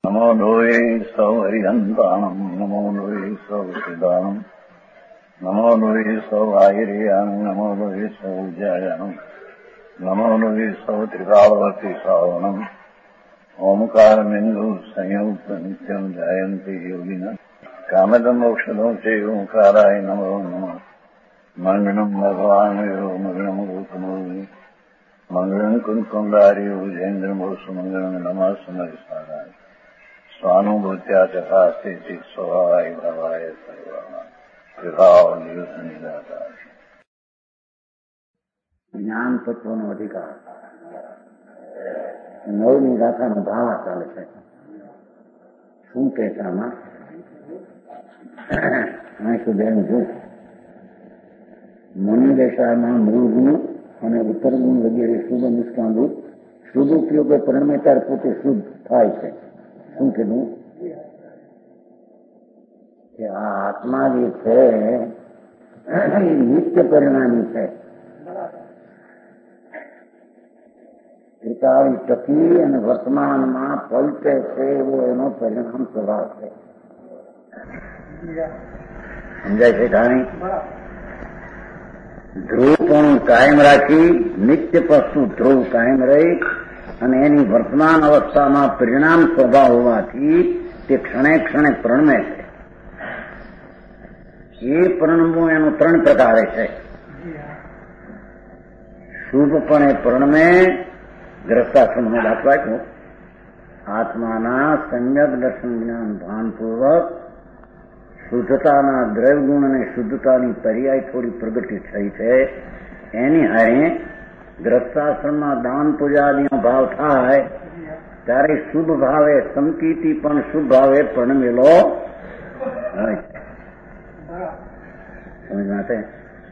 નમો લોહે સૌ હરિહંતાણમ નમો લોહે સૌ સિદ્ધાણમ નમો લોહે સૌ આયર્યાણમ નમો લોહે સૌ જયાણમ નમો લોહે સૌ ત્રિકાળવતી શ્રાવણમ ઓમકારમિંદુ સંયુક્ત નિત્યમ જાયંતિ યોગિના કામદમ મોક્ષદો છે ઓંકારાય નમો નમઃ મંગળમ ભગવાન મંગળમ રૂપમોહિ મંગળમ કુંકુંડાર્યો જૈન્દ્રમોષ મંગળમ નમઃ સમરિસારાય સ્વાનુભૂત્યા ચકાસ્તે સ્વભાવાય ભવાય સર્વમાં વિભાવ નિદાતા જ્ઞાન તત્વનો અધિકાર. નવમી ગાથાનો ભાવ ચાલે છે. શું કે છે આમાં? બેન જો મનોદશામાં મૂળ ગુણ અને ઉત્તર ગુણ વગેરે શુભ નિષ્કાંદુત શુભ ઉપયોગે પરિણમેતાર પોતે શુદ્ધ થાય છે. શું કીધું? કે આ આત્મા જે છે એ નિત્ય પરિણામી છે. ત્રિકાળી ટકી અને વર્તમાનમાં પલટે છે એવો એનો પરિણામ સ્વભાવ છે. સમજાય છે કારણે ધ્રુવ પણ કાયમ રાખી નિત્ય પશુ ધ્રુવ કાયમ રહી અને એની વર્તમાન અવસ્થામાં પરિણામ સ્વભાવ હોવાથી તે ક્ષણે ક્ષણે પ્રણમે છે. એ પ્રણમવું એનું 3 પ્રકારે છે. શુભપણે પ્રણમે ગ્રસ્તાશ્રમનો દાખલો આપ્યો. આત્માના સમ્યક દર્શન જ્ઞાન ભાનપૂર્વક શુદ્ધતાના દ્રવ્યગુણ અને શુદ્ધતાની પર્યાય થોડી પ્રગતિ થઈ છે. એની હારે ગ્રસ્તાશ્રમમાં દાન પૂજાદીનો ભાવ થાય ત્યારે શુભ ભાવે સંકીર્તિ પણ શુભ ભાવે પ્રણમેલો હોય છે. સમજમાં છે?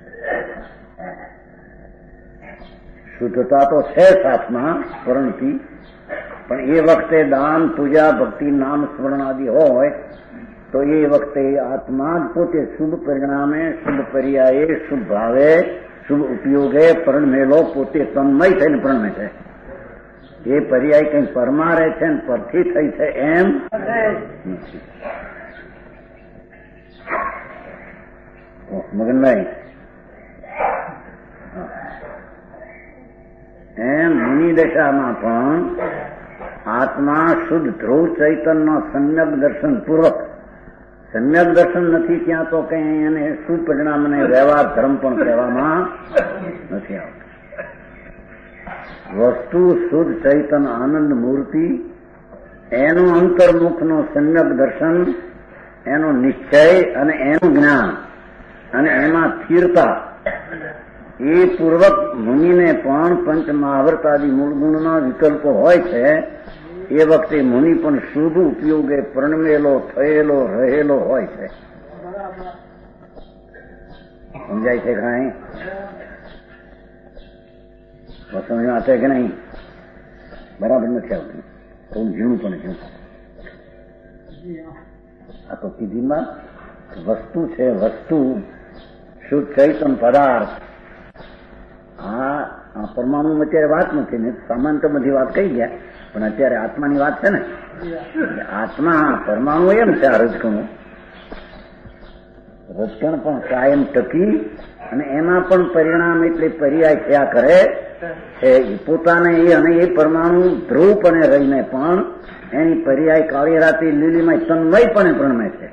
શુદ્ધતા તો છે સાથમાં સ્મરણથી, પણ એ વખતે દાન પૂજા ભક્તિ નામ સ્મરણ આદિ હોય તો એ વખતે આત્મા જ પોતે શુભ પરિણામે શુભ પર્યાયે શુભ ભાવે શુભ ઉપયોગે પ્રણમેલો પોતે તન્મય થઈને પ્રણમે છે. એ પર્યાય કઈ પરમારે છે ને પરથી થઈ છે એમ નથી. મગનભાઈ એમ મુનિ દશામાં પણ આત્મા શુદ્ધ ધ્રુવ ચૈતન્ય સમ્યક દર્શન પૂર્વક, સમ્યક દર્શન નથી ત્યાં તો કઈ એને સુપરિણામ અને વ્યવહાર ધર્મ પણ કહેવામાં નથી આવતો. વસ્તુ શુદ્ધ ચૈતન્ય આનંદ મૂર્તિ એનું અંતર્મુખનો સમ્યક દર્શન, એનો નિશ્ચય અને એનું જ્ઞાન અને એમાં સ્થિરતા એ પૂર્વક મુનિને પણ પંચ મહાવર્તાદી મૂળ ગુણના વિકલ્પો હોય છે. એ વખતે મુનિ પણ શુભ ઉપયોગે પ્રણમેલો થયેલો રહેલો હોય છે. સમજાય છે કાંઈ? સમજમાં આવશે કે નહીં? બરાબર નથી આવતું. થોડું ઝીણું પણ ઝીણું. આ તો સીધીમાં વસ્તુ છે. વસ્તુ શુદ્ધ ચૈતન પદાર્થ. આ પરમાણુ અત્યારે વાત નથી ને, સામાન્ય બધી વાત કહી ગયા, પણ અત્યારે આત્માની વાત છે ને. આત્મા પરમાણુ એમ છે. આ રજકણું પણ કાયમ ટકી અને એમાં પણ પરિણામ એટલે પર્યાય થયા કરે છે. પોતાને એ અને એ પરમાણુ ધ્રુવપણે રહીને પણ એની પર્યાય કાળી રાતે લીલીમાં તન્મયપણે પ્રણમે છે.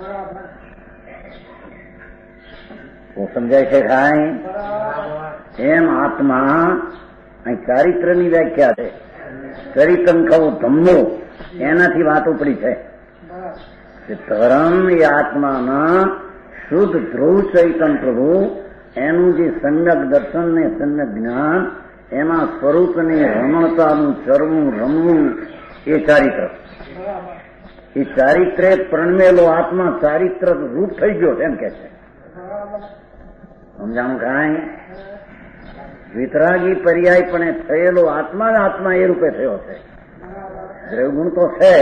સમજાય છે કાંઈ? એમ આત્મા અહીં ચારિત્રની વ્યાખ્યા છે. ચરિતમ કહું ધમ્મો, એનાથી વાત ઉપડી છે. ધર્મ એ આત્માના શુદ્ધ ધ્રુવ ચૈતન પ્રભુ એનું જે સમ્યક દર્શન ને સમ્યક જ્ઞાન, એમાં સ્વરૂપની રમણતાનું ચરવું રમવું એ ચારિત્ર. એ ચારિત્રે પ્રણમેલો આત્મા ચારિત્ર રૂપ થઈ ગયો એમ કે છે. સમજાણું કાંઈ? વિતરાગી પર્યાયપણે થયેલો આત્મા જ આત્મા એ રૂપે થયો છે. દ્રવ્યગુણ તો છે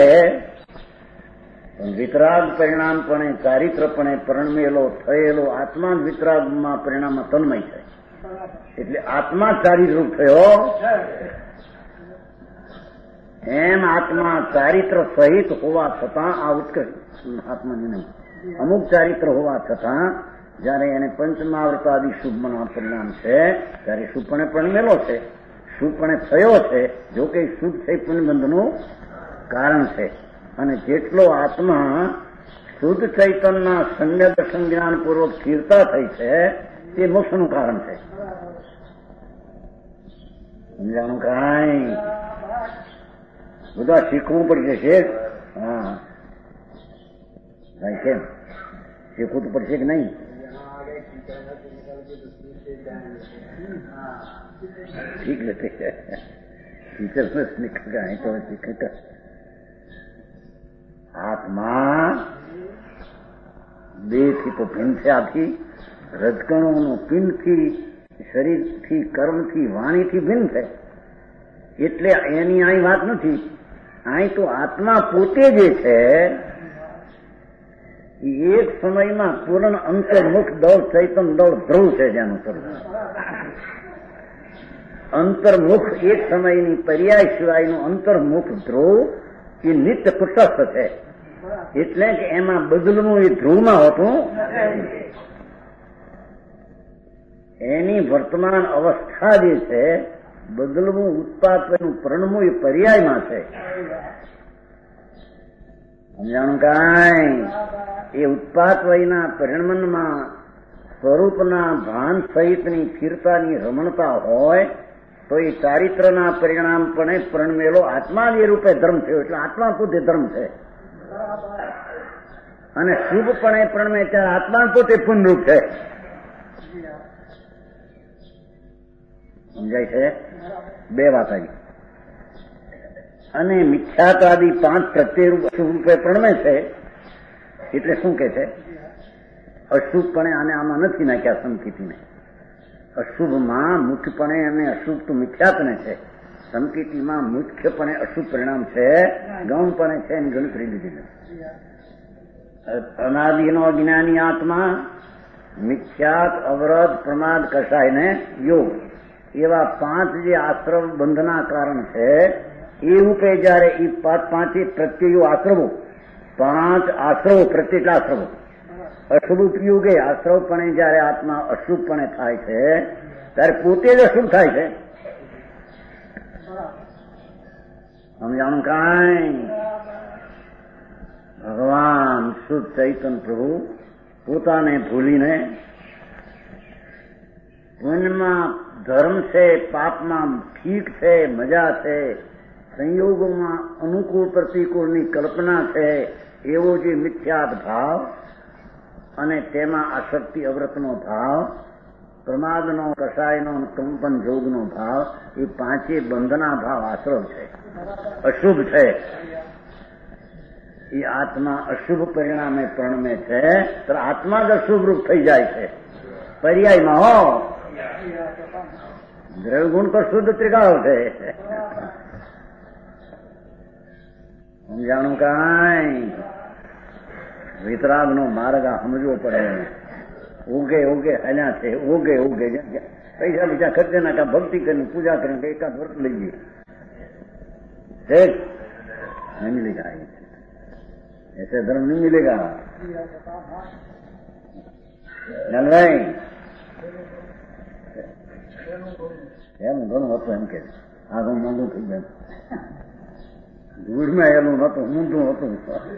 પણ વિતરાગ પરિણામપણે ચારિત્રપણે પ્રણમેલો થયેલો આત્મા જ વિતરાગમાં પરિણામમાં તન્મય છે. એટલે આત્મા ચારિત્રરૂપ થયો. એમ આત્મા ચારિત્ર સહિત હોવા છતાં આ ઉત્કૃષ્ટ આત્માની નહીં, અમુક ચારિત્ર હોવા છતાં જયારે એને પંચમાવૃતાદિ શુભના પરિણામ છે ત્યારે શુભપણે પ્રણમેલો છે, શુભપણે થયો છે. જો કે શુભ છે પુણ્યબંધનું કારણ છે. અને જેટલો આત્મા શુદ્ધ ચૈતનના સમ્યક સંજ્ઞાનપૂર્વક સ્થિરતા થઈ છે તે મોક્ષનું કારણ છે. સમજાણું કાંઈ બધા શીખવું પડશે છે. હા ભાઈ કેમ શીખવું તો પડશે કે નહીં? ठीक लेते हैं टीचर में निकल गए तो सीखता आत्मा देह થી તો ભિન્ન છે, આથી રજકણોનું પિંડથી, શરીરથી, કર્મથી, વાણીથી ભિન્ન છે. એટલે એની અહીં વાત નથી. અહીં તો આત્મા પોતે જે છે એક સમયમાં પૂર્ણ અંતર્મુખ દળ, ચૈતન દળ, ધ્રુવ છે જેનું સ્વરૂપ. અંતર્મુખ એક સમયની પર્યાય સિવાયનું અંતર્મુખ ધ્રુવ એ નિત્ય કુટસ્થ છે. એટલે કે એમાં બદલવું એ ધ્રુવમાં હોતું. એની વર્તમાન અવસ્થા જે છે બદલવું, ઉત્પાદનું પ્રણમું એ પર્યાયમાં છે. સમજાણું કાંઈ? એ ઉત્પાદ વયના પરિણમનમાં સ્વરૂપના ભાન સહિતની સ્થિરતાની રમણતા હોય તો એ ચારિત્રના પરિણામપણે પ્રણમેલો આત્મા જે રૂપે ધર્મ થયો. એટલે આત્મા પોતે ધર્મ છે. અને શુભપણે પ્રણમે ત્યારે આત્મા પોતે પુનરૂપ છે. સમજાય છે? બે વાત આવી. અને મિથ્યાત્વાદી 5 પ્રત્યય અશુભ રૂપે પ્રણમે છે. એટલે શું કે છે? અશુભપણે આને આમાં નથી નાખ્યા સંકિતિને. અશુભમાં મુખ્યપણે અને અશુભ તો મિથ્યાત્વને છે. સંકિતિમાં મુખ્યપણે અશુભ પરિણામ છે, ગૌણપણે છે એની ગણતરી લીધી નથી. અનાદિનો અજ્ઞાની આત્મા મિથ્યાત, અવરોધ, પ્રમાદ, કષાય ને યોગ એવા 5 જે આશ્રવ બંધના કારણ છે એ રૂપે જયારે એ 5 પ્રત્યયો આશ્રવો, 5 આશ્રવો, પ્રત્યેક આશ્રવો અશુભ ઉપયોગે આશ્રવપણે જયારે આત્મા અશુભપણે થાય છે ત્યારે પોતે જ અશુભ થાય છે. સમજાણું કાંઈ? ભગવાન શુદ્ધ ચૈતન પ્રભુ પોતાને ભૂલીને પુણ્યમાં ધર્મ છે, પાપમાં ઠીક છે, મજા છે, સંયોગોમાં અનુકૂળ પ્રતિકૂળની કલ્પના છે એવો જે મિથ્યાત ભાવ અને તેમાં આસક્તિ અવ્રતનો ભાવ, પ્રમાદનો, કષાયનો, કંપન જોગનો ભાવ એ 5 બંધના ભાવ આશ્રવ છે, અશુભ છે. એ આત્મા અશુભ પરિણામે પ્રણમે છે તો આત્મા જ અશુભ રૂપ થઈ જાય છે પર્યાયમાં. હો દ્રવ્યગુણ તો શુદ્ધ ત્રિકાળ છે. સમજાણું કાંઈ? વિતરાગનો માર્ગ આ સમજવો પડે. ઉગે ઉગે હલ્યા છે, ઉગે ઉગે પૈસા બીજા ખર્ચે નાખા, ભક્તિ કરીને પૂજા કરીને એકાદ વર્ત લઈએ नहीं मिलेगा, ऐसे धर्म नहीं मिलेगा. જાન ભાઈ એમ ઘણું હતું એમ કે આગળ મોંઘું થઈ જાય. ધૂળમાં એનું નતું, ઊંધું હતું.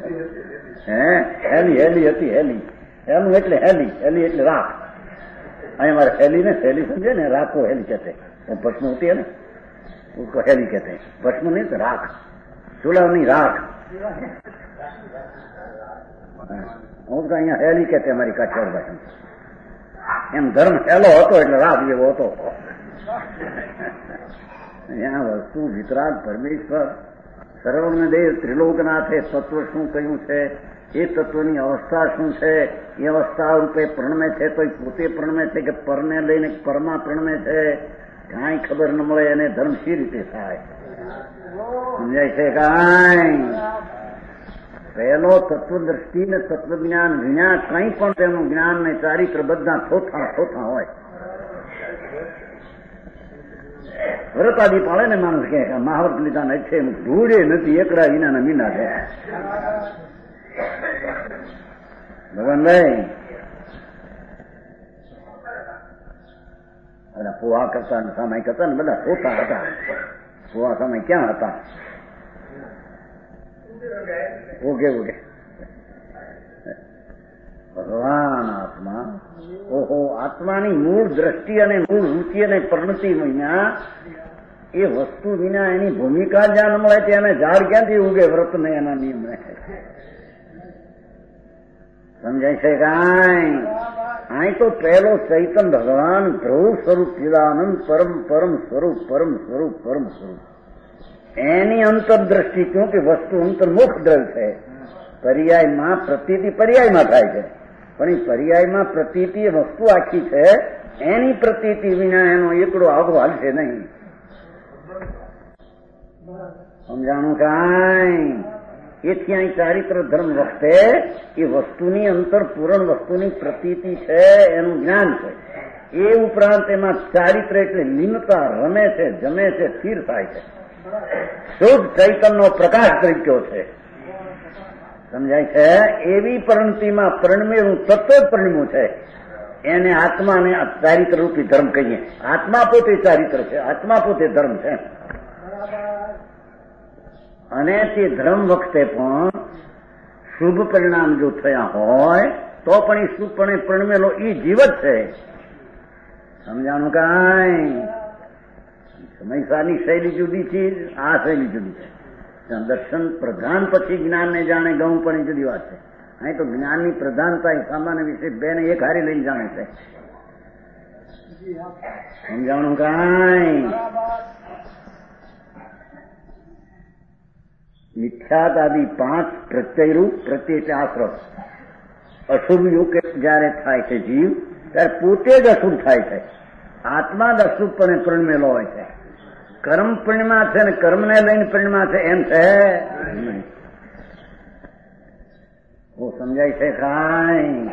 હેલી હેલી હતી. હેલી એનું એટલે હેલી, હેલી એટલે રાખ. અહીંયા મારે હેલી ને હેલી સમજે ને, राख को हेली कहते हैं. वो भस्म होती है ना, उसको हेली कहते हैं. भस्म नहीं तो राख, चूल्हा नहीं राख. उसका यहाँ हेली कहते हैं हमारी काठियावाड़ भाषा में. એમ ધર્મ હેલો હતો એટલે રાખ જેવો હતો. यहाँ वस्तु वितराग परमेश्वर સર્વને દેવ ત્રિલોકનાથે તત્વ શું કહ્યું છે, એ તત્વની અવસ્થા શું છે, એ અવસ્થા રૂપે પ્રણમે છે તો પોતે પ્રણમે છે કે પરને લઈને પરમાં પ્રણમે છે, કાંઈ ખબર ન મળે એને ધર્મ સી રીતે થાય. સમજાય છે કાંઈ? પહેલો તત્વદ્રષ્ટિ ને તત્વજ્ઞાન વિના કંઈ પણ તેનું જ્ઞાન ને ચારિત્ર બધા થોથા હોય. વ્રત આદિ પાળે ને માણસ કે મહાવ્રત લીધા ને છે ધૂળે નથી એકડા વિના મીના છે. ભગવાનભાઈ બધા પોવા કરતા ને સમય કરતા ને બધા પોતા હતા. પોવા સમય ક્યાં હતા? ઓકે ઓકે ભગવાન આત્મા. ઓહો, આત્માની મૂળ દ્રષ્ટિ અને મૂળ રૂચિ અને પરિણતિ વિના એ વસ્તુ વિના એની ભૂમિકા જ્યાં મળે ત્યાં ઝાડ ક્યાંથી ઉગે વ્રત ને એના નિયમ સમજાય છે કાંઈ? અહીં તો પહેલો ચૈતન ભગવાન ધ્રુવ સ્વરૂપ ચિદાનંદ પરમ પરમ સ્વરૂપ પરમ સ્વરૂપ પરમ સ્વરૂપ એની અંતરદ્રષ્ટિ ક્યું કે વસ્તુ અંતર્મુખ દ્રવ છે. પર્યાયમાં પ્રતીતિ પર્યાયમાં થાય છે, પણ એ પર્યાયમાં પ્રતીતિ વસ્તુ આખી છે. એની પ્રતીતિ વિના એનો એકડો આગો હાલશે નહીં. સમજાણું કાંઈ? એથી અહીં ચારિત્ર ધર્મ વખતે એ વસ્તુની અંતર પૂરણ વસ્તુની પ્રતીતિ છે, એનું જ્ઞાન છે. એ ઉપરાંત એમાં ચારિત્ર એટલે લીનતા રમે છે, જમે છે, સ્થિર થાય છે. શુદ્ધ ચૈતનનો પ્રકાશ તરીક્યો છે. સમજાય છે? એવી પરિણતિમાં પરિણમેલું તત્વ જ પરિણમ્યું છે. એને આત્માને ચારિત્ર રૂપી ધર્મ કહીએ. આત્મા પોતે ચારિત્ર છે, આત્મા પોતે ધર્મ છે. અને તે ધર્મ વખતે પણ શુભ પરિણામ જો થયા હોય તો પણ એ શુભપણે પરિણમેલો એ જીવ જ છે. સમજાણું કાંઈ? સમયસારની શૈલી જુદી છે, આ શૈલી જુદી છે. દર્શન પ્રધાન પછી જ્ઞાનને જાણે ગૌ પણ એ જુદી વાત છે. અહીં તો જ્ઞાનની પ્રધાનતા એ સામાન્ય વિશે બેને એક હારી લઈને જાણે છે. સમજાણું કાંઈ? મિથ્યાદાદી 5 પ્રત્યયરૂપ. પ્રત્યય એટલે આશ્રમ. અશુભ યુગ જયારે થાય છે જીવ ત્યારે પોતે જ અશુભ થાય છે. આત્મા જ અશુભપણે પરિણમેલો હોય છે. કર્મ પરિણમા છે ને કર્મને લઈને પરિણમા છે એમ છે નહીં. સમજાય છે કાંઈ?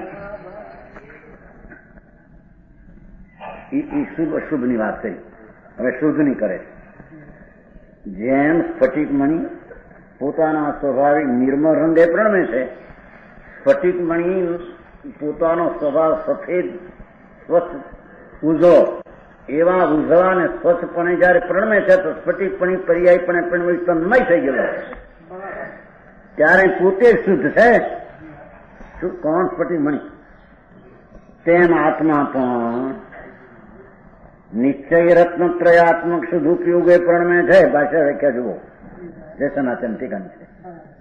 એ શુભ અશુભની વાત કરી. હવે શુદ્ધની કરે. જેમ સ્ફટિક મણી પોતાના સ્વાભાવિક નિર્મળ રંગે પ્રણમે છે. સ્ફટિક મણી પોતાનો સ્વભાવ સફેદ સ્વચ્છ ઉજો એવા ઉજળા અને સ્વચ્છપણે જયારે પ્રણમે છે તો સ્ફટિકપણી પર્યાયપણે પ્રણમે તન્મય થઈ ગયેલો ત્યારે પોતે શુદ્ધ છે. શું? કોણ? સ્ફટિક મણી. તેમ આત્મા પણ નિશ્ચય રત્નત્રયાત્મક શુદ્ધ ઉપયોગે પ્રણમે છે. ભાષા વ્યાખ્યા જુઓ, જે સનાતન ટીકાની છે.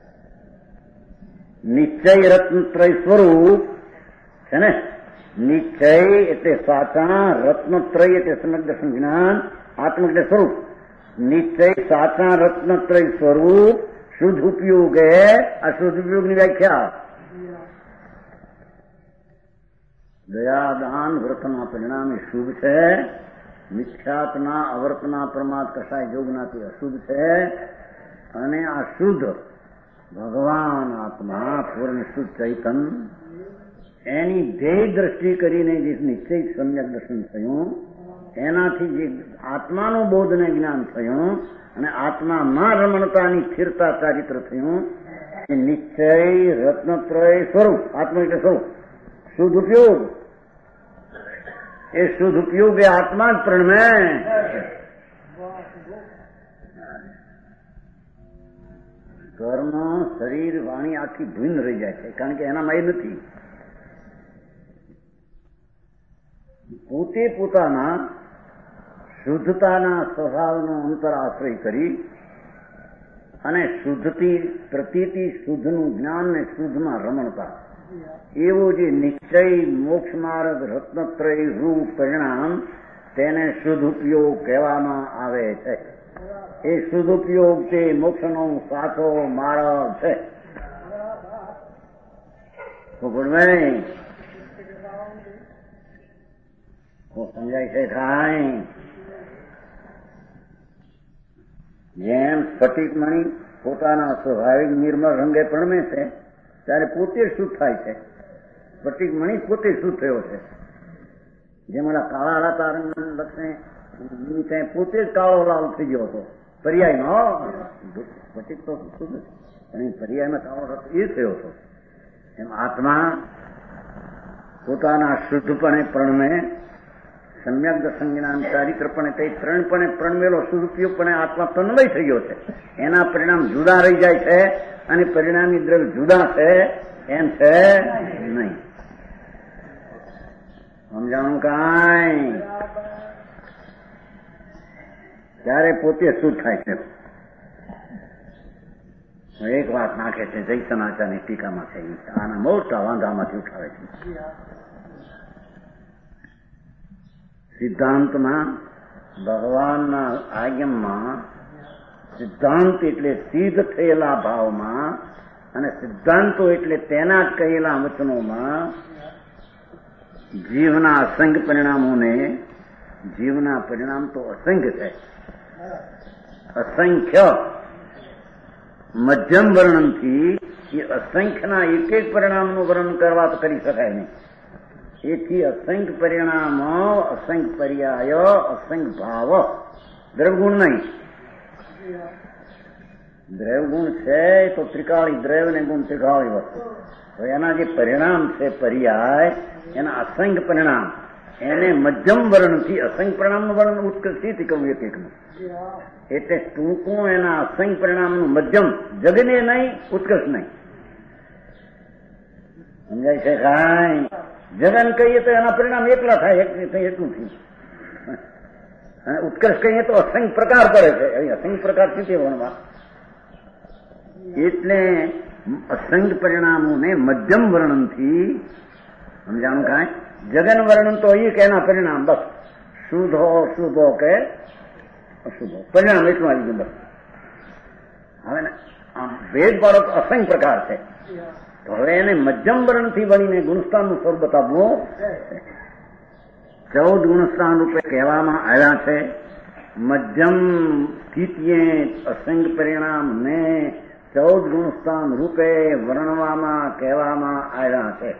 નિશ્ચય રત્નત્રય સ્વરૂપ છે ને. નિશ્ચય એટલે સાચા, રત્નત્રય એટલે સમ્યક દર્શન જ્ઞાન, આત્મ એટલે સ્વરૂપ. નિશ્ચય સાચા રત્નત્રય સ્વરૂપ શુદ્ધ ઉપયોગે. આ શુદ્ધ ઉપયોગની વ્યાખ્યા દયાદાન વ્રતના પરિણામે શુભ છે. મિથ્યાત્ના અવર્તના પ્રમાદ કસાય જોગનાથી અશુદ્ધ છે. અને આ શુદ્ધ ભગવાન આત્મા પૂર્ણ શુદ્ધ ચૈતન એની ધ્યેય દ્રષ્ટિ કરીને જે નિશ્ચય સમ્યક દર્શન થયું એનાથી જે આત્માનું બોધ ને જ્ઞાન થયું અને આત્મામાં રમણતાની સ્થિરતા ચારિત્ર થયું એ નિશ્ચય રત્નત્રય સ્વરૂપ. આત્મા એટલે સ્વરૂપ. શુદ્ધ ઉપયોગ. એ શુદ્ધ ઉપયોગ એ આત્મા જ પ્રણમે. કર્મ શરીર વાણી આખી ભિન્ન રહી જાય છે, કારણ કે એનામાં એ નથી. પોતે પોતાના શુદ્ધતાના સ્વભાવનો અંતર આશ્રય કરી અને શુદ્ધથી પ્રતીતિ શુદ્ધનું જ્ઞાન ને શુદ્ધમાં રમણતા એવો જે નિશ્ચય મોક્ષ માર્ગ રત્નત્રય રૂપ પરિણામ તેને શુદ્ધ ઉપયોગ કહેવામાં આવે છે. એ શુદ્ધ ઉપયોગ તે મોક્ષનો સાચો માર્ગ છે. સમજાય છે કાંઈ? જેમ સ્ફટિક મણી પોતાના સ્વાભાવિક નિર્મળ રંગે પ્રણમે છે ત્યારે પોતે શુદ્ધ થાય છે. સ્ફટિક મણી પોતે શુદ્ધ થયો છે. જેમ કાળા રંગના લક્ષણે ત્યાં પોતે જ કાળો લાલ થઈ ગયો હતો પર્યાયમાં. પછી તો શું નથી, પણ એ પર્યાયમાં કાળો રસ એ થયો હતો. એમ આત્મા પોતાના શુદ્ધપણે પ્રણમે, સમ્યક દર્શન જ્ઞાન ચારિત્રપણે તે ત્રણપણે પ્રણમેલો શુદ્ધપણે આત્મા તન્વય થઈ ગયો છે. એના પરિણામ જુદા રહી જાય છે અને પરિણામી દ્રવ્ય જુદા છે એમ છે નહીં. સમજાણું કાંઈ? ત્યારે પોતે શુદ્ધ થાય છે. એક વાત નાખે છે જયસનાચારની ટીકામાં છે, આના મોટા વાંધામાંથી ઉઠાવે છે. સિદ્ધાંતમાં ભગવાનના આગમમાં સિદ્ધાંત એટલે સિદ્ધ થયેલા ભાવમાં અને સિદ્ધાંતો એટલે તેના કહેલા વચનોમાં જીવના અસંખ્ય પરિણામોને, જીવના પરિણામ તો અસંખ્ય છે, અસંખ્ય મધ્યમ વર્ણનથી એ અસંખ્યના એક એક પરિણામનું વર્ણન કરવા તો કરી શકાય નહીં. એથી અસંખ્ય પરિણામો, અસંખ્ય પર્યાય, અસંખ્ય ભાવ, દ્રવગુણ નહીં. દ્રવગુણ છે તો ત્રિકાળી દ્રવ ને ગુણ ત્રિકાળી વસ્તુ. તો એના જે પરિણામ છે પર્યાય, એના અસંખ્ય પરિણામ, એને મધ્યમ વર્ણનથી અસંખ્ય પરિણામનું વર્ણન ઉત્કૃષ્ટથી કહ્યું એક એકનું. એટલે ટૂંકું એના અસંખ્ય પરિણામનું મધ્યમ, જગને નહીં, ઉત્કર્ષ નહીં. સમજાય છે કાંઈ? જગન કહીએ તો એના પરિણામ એકલા થાય, એટલું થયું. અને ઉત્કર્ષ કહીએ તો અસંખ્ય પ્રકાર કરે છે. અસંખ્ય પ્રકાર છે તે વર્ણવા. એટલે અસંખ્ય પરિણામોને મધ્યમ વર્ણનથી સમજાણું કાંઈ? જગન વર્ણન તો એ કે એના પરિણામ બસ શુદ્ધો અશુભો કે અશુભો પરિણામ એટલું આવી ગયું બસ. હવે ને આમ ભેદ પાડો તો અસંખ્ય પ્રકાર છે. તો હવે એને મધ્યમ વર્ણનથી વળીને ગુણસ્થાનનું સ્વરૂપ બતાવવું. 14 ગુણસ્થાન રૂપે કહેવામાં આવ્યા છે. મધ્યમ સ્થિતિએ અસંખ્ય પરિણામ ને 14 ગુણસ્થાન રૂપે વર્ણવામાં કહેવામાં આવ્યા છે.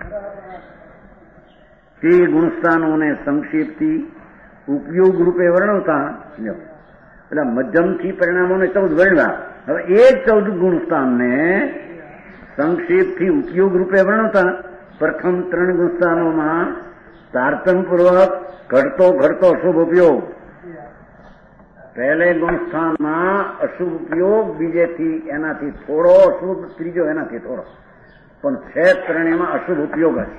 તે ગુણસ્થાનોને સંક્ષિપ્તથી ઉપયોગ રૂપે વર્ણવતા એટલે મધ્યમથી પરિણામોને 14 વર્ણવ્યા. હવે એ 14 ગુણસ્થાનને સંક્ષેપથી ઉપયોગ રૂપે વર્ણવતા પ્રથમ 3 ગુણસ્થાનોમાં તારતમ્યપૂર્વક ઘટતો ઘટતો અશુભ ઉપયોગ. પહેલે ગુણસ્થાનમાં અશુભ ઉપયોગ, બીજેથી એનાથી થોડો અશુભ, ત્રીજો એનાથી થોડો, પણ છે ત્રણેયમાં અશુભ ઉપયોગ જ.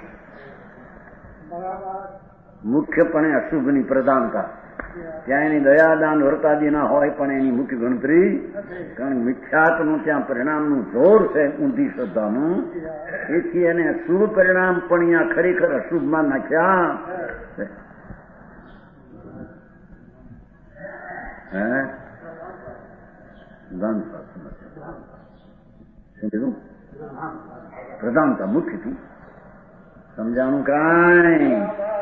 મુખ્યપણે અશુભની પ્રધાનતા. ત્યાં એની દયાદાન વર્તાદી ના હોય પણ એની મુખ્ય ગણતરી, કારણ મિથ્યાત્વનું ત્યાં પરિણામનું જોર છે, ઊંધી શ્રદ્ધાનું. એથી એને શુભ પરિણામ પણ અહીંયા ખરેખર અશુભમાં નાખ્યા. શું કીધું? પ્રધાનતા મુખ્યથી. સમજાણું કાંઈ?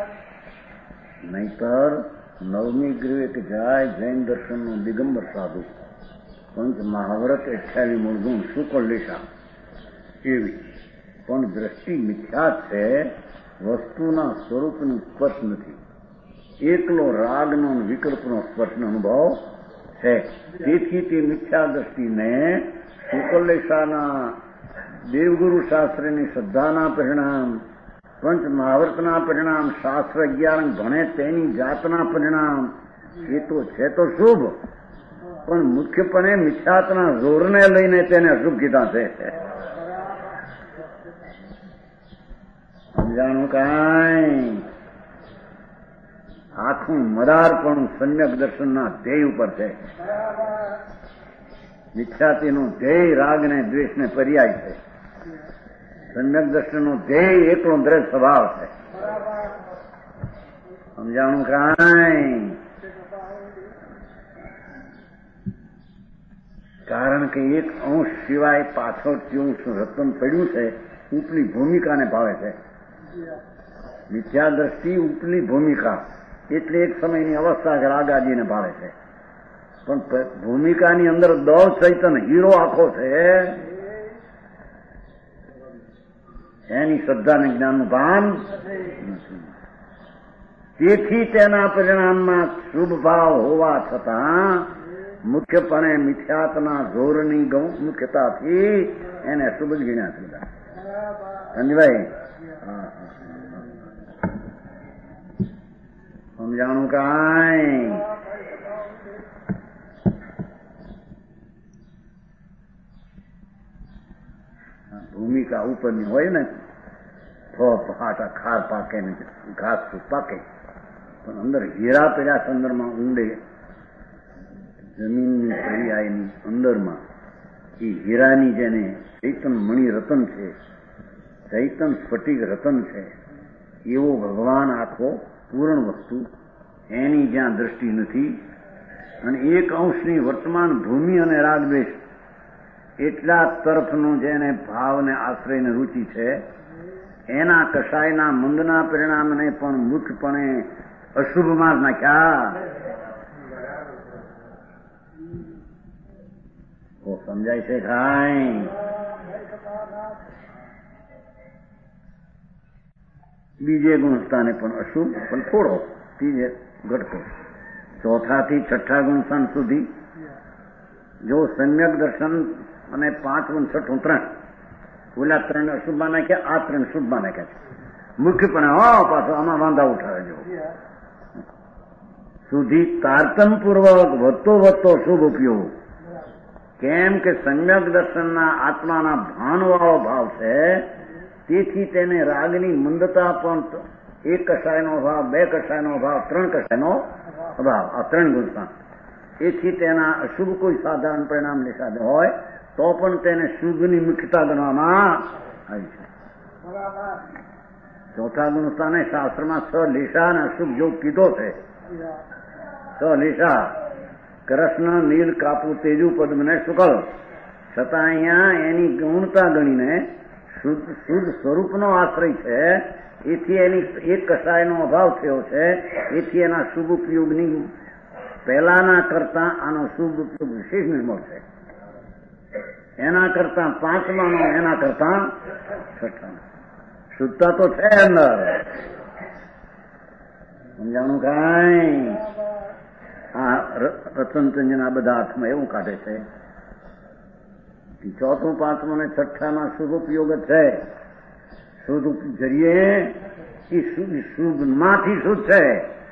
નહીતર 9મી ગૃહે કે જાય જૈન દર્શનનું દિગંબર સાધુ પંચ મહાવ્રત 28 મૂળ ગુણ શુકળ લેશા એવી પણ દ્રષ્ટિ મિથ્યા છે, વસ્તુના સ્વરૂપનું સ્પર્શ નથી. એકલો રાગનો વિકલ્પનો સ્પર્શનો અનુભવ છે. તેથી તે મિથ્યા દ્રષ્ટિને શુકળ લેશાના દેવગુરુ શાસ્ત્રની શ્રદ્ધાના પરિણામ, પંચ મહાવ્રતના પરિણામ, શાસ્ત્ર 11 ભણે તેની જાતના પરિણામ, એ તો છે તો શુભ, પણ મુખ્યપણે મિથ્યાત્વના જોરને લઈને તેને અશુભ કીધા છે. સમજાણું કાંઈ? આખું મદારપણું સમ્યક દર્શનના ધ્યેય ઉપર છે. મિથ્યાતિનું ધ્યેય રાગને દ્વેષને પર્યાય છે. સમ્યક દર્શનનો ધ્યેય એકલો દ્રઢ સ્વભાવ છે. સમજાણું કાંઈ? કારણ કે એક અંશ સિવાય પાછળ અંશ રતન પડ્યું છે, ઉપલી ભૂમિકાને ભાવે છે. મિથ્યા દ્રષ્ટિ ઉપલી ભૂમિકા, એટલે એક સમયની અવસ્થા રાગાજીને ભાવે છે. પણ ભૂમિકાની અંદર દવ ચૈતન હીરો આખો છે, એની શ્રદ્ધાને જ્ઞાનનું ભાન નથી. તેથી તેના પરિણામમાં શુભ ભાવ હોવા છતાં મુખ્યપણે મિથ્યાત્વના જોરની મુખ્યતાથી એને શુભ જ ગણ્યા હતા. સમજભાઈ? સમજાણું કાંઈ? ભૂમિકા ઉપરની હોય ને થોપ હાટા ખાર પાકે ને ઘાસ પાકે, પણ અંદર હીરા પેલા સંદરમાં ઊંડે જમીનની દરિયાની અંદરમાં એ હીરાની જેને ચૈતન મણિ રતન છે, ચૈતન સ્ફટિક રતન છે, એવો ભગવાન આખો પૂર્ણ વસ્તુ એની જ્યાં દ્રષ્ટિ નથી. અને એક અંશની વર્તમાન ભૂમિ અને રાગદ્વેષ એટલા તરફનું જેને ભાવને આશ્રયને રુચિ છે, એના કસાયના મંદના પરિણામને પણ મુખ્યપણે અશુભમાં જ નાખ્યા. સમજાય છે કાંઈ? બીજે ગુણસ્થાને પણ અશુભ, પણ થોડો, ત્રીજે ઘટતો. ચોથાથી છઠ્ઠા ગુણસ્થાન સુધી જો સમ્યક દર્શન અને 5 અને 6 3 ઓલા 3 અશુભમાં નાખ્યા, આ 3 શુભમાં નાખ્યા છે. મુખ્યપણે પાછો આમાં વાંધા ઉઠાવે જો સુધી તારતમ્યપૂર્વક વધતો શુભ ઉપયોગ. કેમ કે સમ્યક દર્શનના આત્માના ભાનવાળો ભાવ છે, તેથી તેને રાગની મંદતા પણ 1 કસાયનો અભાવ, 2 કસાયનો અભાવ, 3 કસાયનો અભાવ, આ 3 ગુણસ્થાન. તેથી તેના અશુભ કોઈ સાધારણ પરિણામ નિષાદ હોય તો પણ તેને શુભની મુખ્યતા ગણવામાં આવી છે. ચોથા ગુણસ્થાને શાસ્ત્રમાં 6 લીસા અને અશુભ યોગ કીધો છે. 6 લીસા કૃષ્ણ, નીલ, કાપુ, તેજુ, પદ્મ ને શુકલ. છતાં અહીંયા એની ગૌણતા ગણીને શુદ્ધ સ્વરૂપનો આશ્રય છે, એથી એની 1 કસાયનો અભાવ થયો છે, એથી એના શુભ ઉપયોગની પહેલાના કરતા આનો શુભ ઉપયોગ વિશેષ નિર્મળ છે. એના કરતા 5માનો, એના કરતા 6ઠાનો. શુદ્ધતા તો છે અંદર. સમજાણું કાંઈ? આ રતનચંદ્ર આ બધા હાથમાં એવું કાઢે છે કે 4, 5 અને 6માં શુભ ઉપયોગ જ છે. શુદ્ધ જરીએ એ શુભમાંથી શુદ્ધ છે,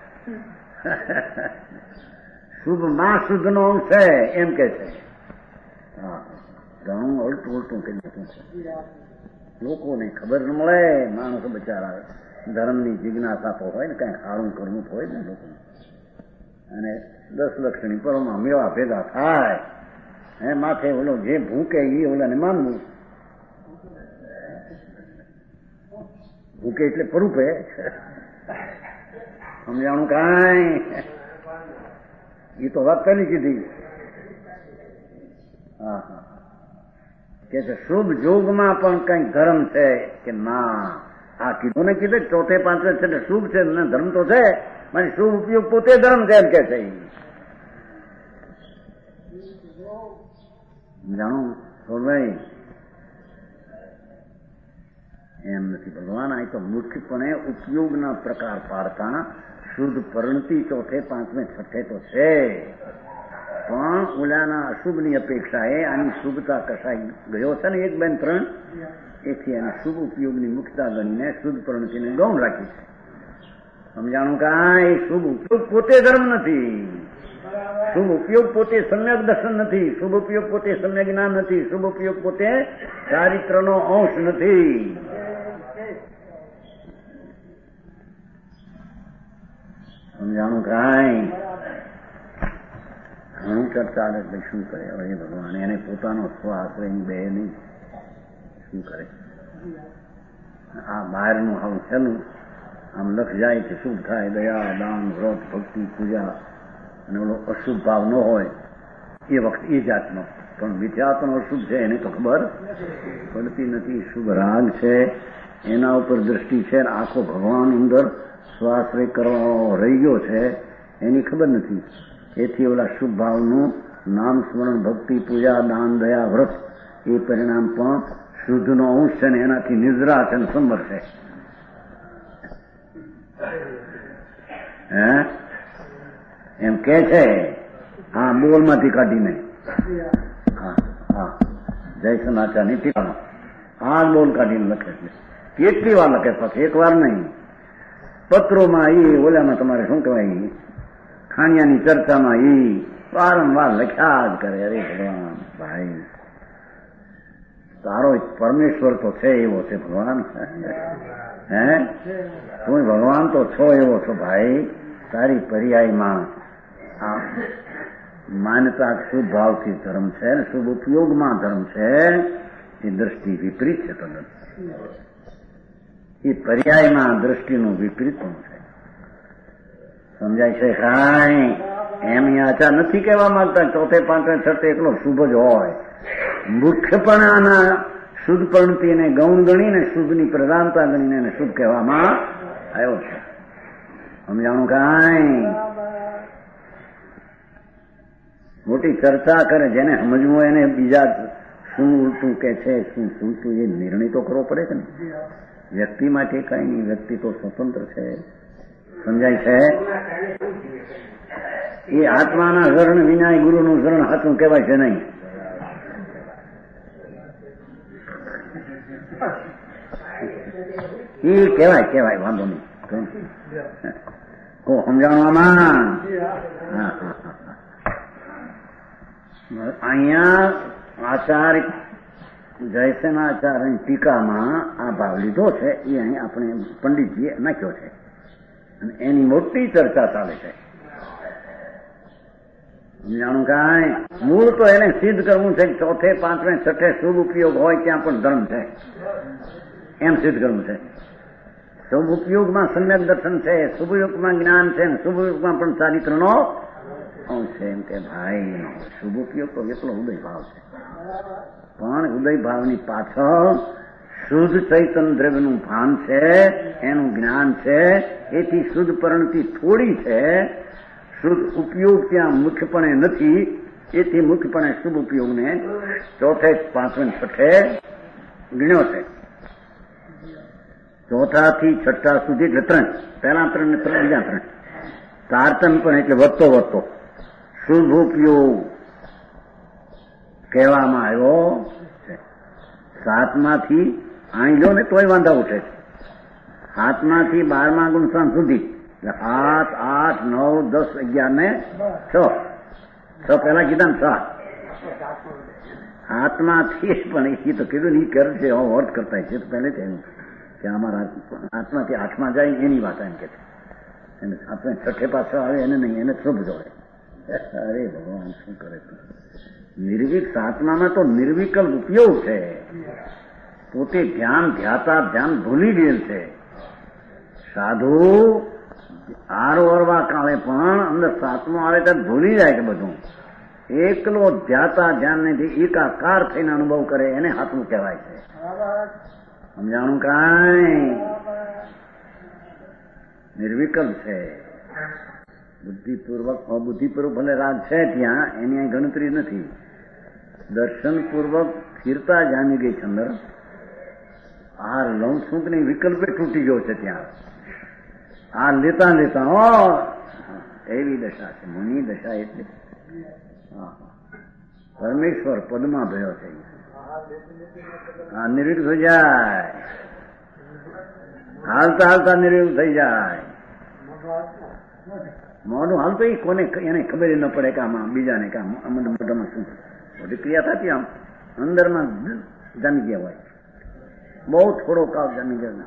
શુભમાં શુદ્ધનો અંશ છે એમ કે છે. હા, ઘણું ઉલટું કરી નાખ્યું છે. લોકોને ખબર ન મળે. માણસો બચારા ધર્મની જિજ્ઞાસા તો હોય ને, કઈ સારું કરવું હોય ને લોકોને, અને 10 લક્ષની પરોમાં મેવા ભેગા થાય, માથે ઓલો જે ભૂકે એ ઓલાને માનવું. ભૂકે એટલે પરૂપે. સમજાણું કાંઈ? એ તો વાત પેલી કીધી. હા, કે શુભ જોગમાં પણ કઈ ધર્મ છે કે ના? આ કીધું ને કીધું 4, 5 છે શુભ છે ને ધર્મ તો છે, મને શુભ ઉપયોગ પોતે ધર્મ છે એમ કે છે. જાણું થોડભાઈ? એમ નથી ભગવાન. આ તો મુખ્યપણે ઉપયોગના પ્રકાર પાડતા શુદ્ધ પરિણતિ 4, 5, 6 તો છે, પણ ઓલાના અશુભની અપેક્ષાએ આની શુભતા કસાઈ ગયો છે ને 1, 2, 3, એથી એને શુભ ઉપયોગની મુખ્યતા ગણીને શુદ્ધ પરિણતિને ગૌણ રાખી છે. સમજાણું કાંઈ? શુભ ઉપયોગ પોતે ધર્મ નથી. શુભ ઉપયોગ પોતે સમ્યક દર્શન નથી. શુભ ઉપયોગ પોતે સમ્યક જ્ઞાન નથી. શુભ ઉપયોગ પોતે ચારિત્રનો અંશ નથી. સમજાણું કાંઈ? ઘણું ચર્ચા એટલે શું કરે હવે ભગવાન? એને પોતાનો સ્વ આશ્રય બે નહીં, શું કરે? આ બહારનું આવું છેલ્લું આમ લખ જાય કે શુભ થાય, દયા, દાન, વ્રત, ભક્તિ, પૂજા, અને ઓલો અશુભ ભાવ ન હોય એ વખત એ જાતનો. પણ મિથ્યાત્વનો અશુભ છે એને તો ખબર પડતી નથી. શુભ રાગ છે એના ઉપર દ્રષ્ટિ છે, આખો ભગવાન અંદર સ્વાશ્રય કરવા રહી ગયો છે એની ખબર નથી. એથી ઓલા શુભ ભાવનું નામ સ્મરણ, ભક્તિ, પૂજા, દાન, દયા, વ્રત એ પરિણામ પણ શુદ્ધનો અંશ છે ને એનાથી નિદ્રા છે ને સંબર છે. હે એમ કે છે. હા, બોલમાંથી કાઢીને. હા હા, જયસનાચારની ટીકાનો આ બોલ કાઢીને લખે છે. કેટલી વાર લખે, પછી એક વાર નહીં. પત્રોમાં ઓલામાં તમારે શું કહેવાય, ખાણિયાની ચર્ચામાં વારંવાર લખ્યા જ કરે. અરે ભગવાન ભાઈ, તારો પરમેશ્વર તો છે એવો છે ભગવાન. હે તું ભગવાન તો છો એવો છો ભાઈ. તારી પર્યાયમાં આ માન્યતા શુભ ભાવથી ધર્મ છે ને શુભ ઉપયોગમાં ધર્મ છે, એ દ્રષ્ટિ વિપરીત છે. તદ્દન એ પર્યાયમાં દ્રષ્ટિનું વિપરીત પણ છે. સમજાય છે કાંઈ? એમ આચાર નથી કહેવા માંગતા ચોથે પાંચમે છઠ્ઠે એકલો શુભ જ હોય. મુખ્યપણાના શુદ્ધ પણતીને ગૌણ ગણીને શુભની પ્રધાનતા ગણીને એને શુભ કહેવામાં આવ્યો છે. સમજાણું કાંઈ? મોટી ચર્ચા કરે, જેને સમજવું એને બીજા શું ઉલટું કે છે, શું ઉલટું, એ નિર્ણય તો કરવો પડે કે નહીં. વ્યક્તિ માટે કઈ નહીં, વ્યક્તિ તો સ્વતંત્ર છે. સમજાય છે? એ આત્માના શરણ વિના ગુરુનું શરણ સાચું કહેવાય છે નહીં. એ કહેવાય વાંધો નહીં. સમજાણવામાં અહીંયા આચાર્ય જયસેનાચાર્યની ટીકામાં આ ભાવ લીધો છે. એ અહીં આપણે પંડિતજીએ નાખ્યો છે અને એની મોટી ચર્ચા ચાલે છે. જાણું કાંઈ? મૂળ તો એને સિદ્ધ કરવું છે કે ચોથે પાંચમે છઠ્ઠે શુભ ઉપયોગ હોય ત્યાં પણ ધર્મ છે, એમ સિદ્ધ કરવું છે. શુભ ઉપયોગમાં સમ્યક દર્શન છે, શુભ ઉપયોગમાં જ્ઞાન છે, શુભ ઉપયોગમાં પણ ચારિત્રનો છે. એમ કે ભાઈ શુભ ઉપયોગ તો એટલો ઉદય ભાવ છે, પણ ઉદય ભાવની પાછળ શુદ્ધ ચૈતન્ય દ્રવ્યનું ભાન છે, એનું જ્ઞાન છે. એથી શુદ્ધ પરણતી થોડી છે. શુદ્ધ ઉપયોગ ત્યાં મુખ્યપણે નથી. એથી મુખ્યપણે શુભ ઉપયોગને ચોથે પાંચમે છઠ્ઠે ગણ્યો છે. ચોથાથી છઠ્ઠા સુધી એટલે 3, પહેલા 3 ને 3 બીજા 3. તારતમ્ય પણ એટલે વધતો શુભ ઉપયોગ કહેવામાં આવ્યો છે. 7માંથી અહીં લો ને તોય વાંધા ઉઠે છે. 7માંથી 12મા ગુણસ્થાન સુધી એટલે 7, 8, 9, 10, 11 ને 6 પહેલા કીધા ને 7. 7માંથી પણ એ તો કીધું નહીં કરે છે, અર્થ કરતા છે. તો પહેલે એનું કે અમારા 7માંથી 8માં જાય એની વાત એમ કે છે. એને 7મે છઠ્ઠે પાછો આવે એને નહીં, એને શુભ જોડે. અરે ભગવાન શું કરે છે? નિર્વિક 7મામાં તો નિર્વિકલ્પ ઉપયોગ છે. પોતે ધ્યાન ભૂલી ગયેલ છે. સાધુ આરવા કાળે પણ અંદર 7મો આવે ત્યારે ભૂલી જાય છે બધું. એકલો ધ્યાનને એકાકાર થઈને અનુભવ કરે એને હાથું કહેવાય છે. સમજાણું કાંઈ? નિર્વિકલ્પ છે. બુદ્ધિપૂર્વક અબુદ્ધિપૂર્વક ભલે રાગ છે ત્યાં, એની અહીં ગણતરી નથી. દર્શનપૂર્વક સ્થિરતા જામી ગઈ છે અંદર. આ લંસુકની વિકલ્પે તૂટી ગયો છે ત્યાં. આ લેતા એવી દશા છે. મુનિ દશા એટલે પરમેશ્વર પદમાં ભયો છે. આ નિર્વિક થઈ જાય, હાલતા નિર્વિક થઈ જાય. મોઢું હાલતો કોને એને ખબર ન પડે કે આમાં બીજાને કે મોઢામાં શું મોટી ક્રિયા થતી આમ અંદરમાં જામી ગયા હોય. બહુ થોડો કાળ જામી ગયો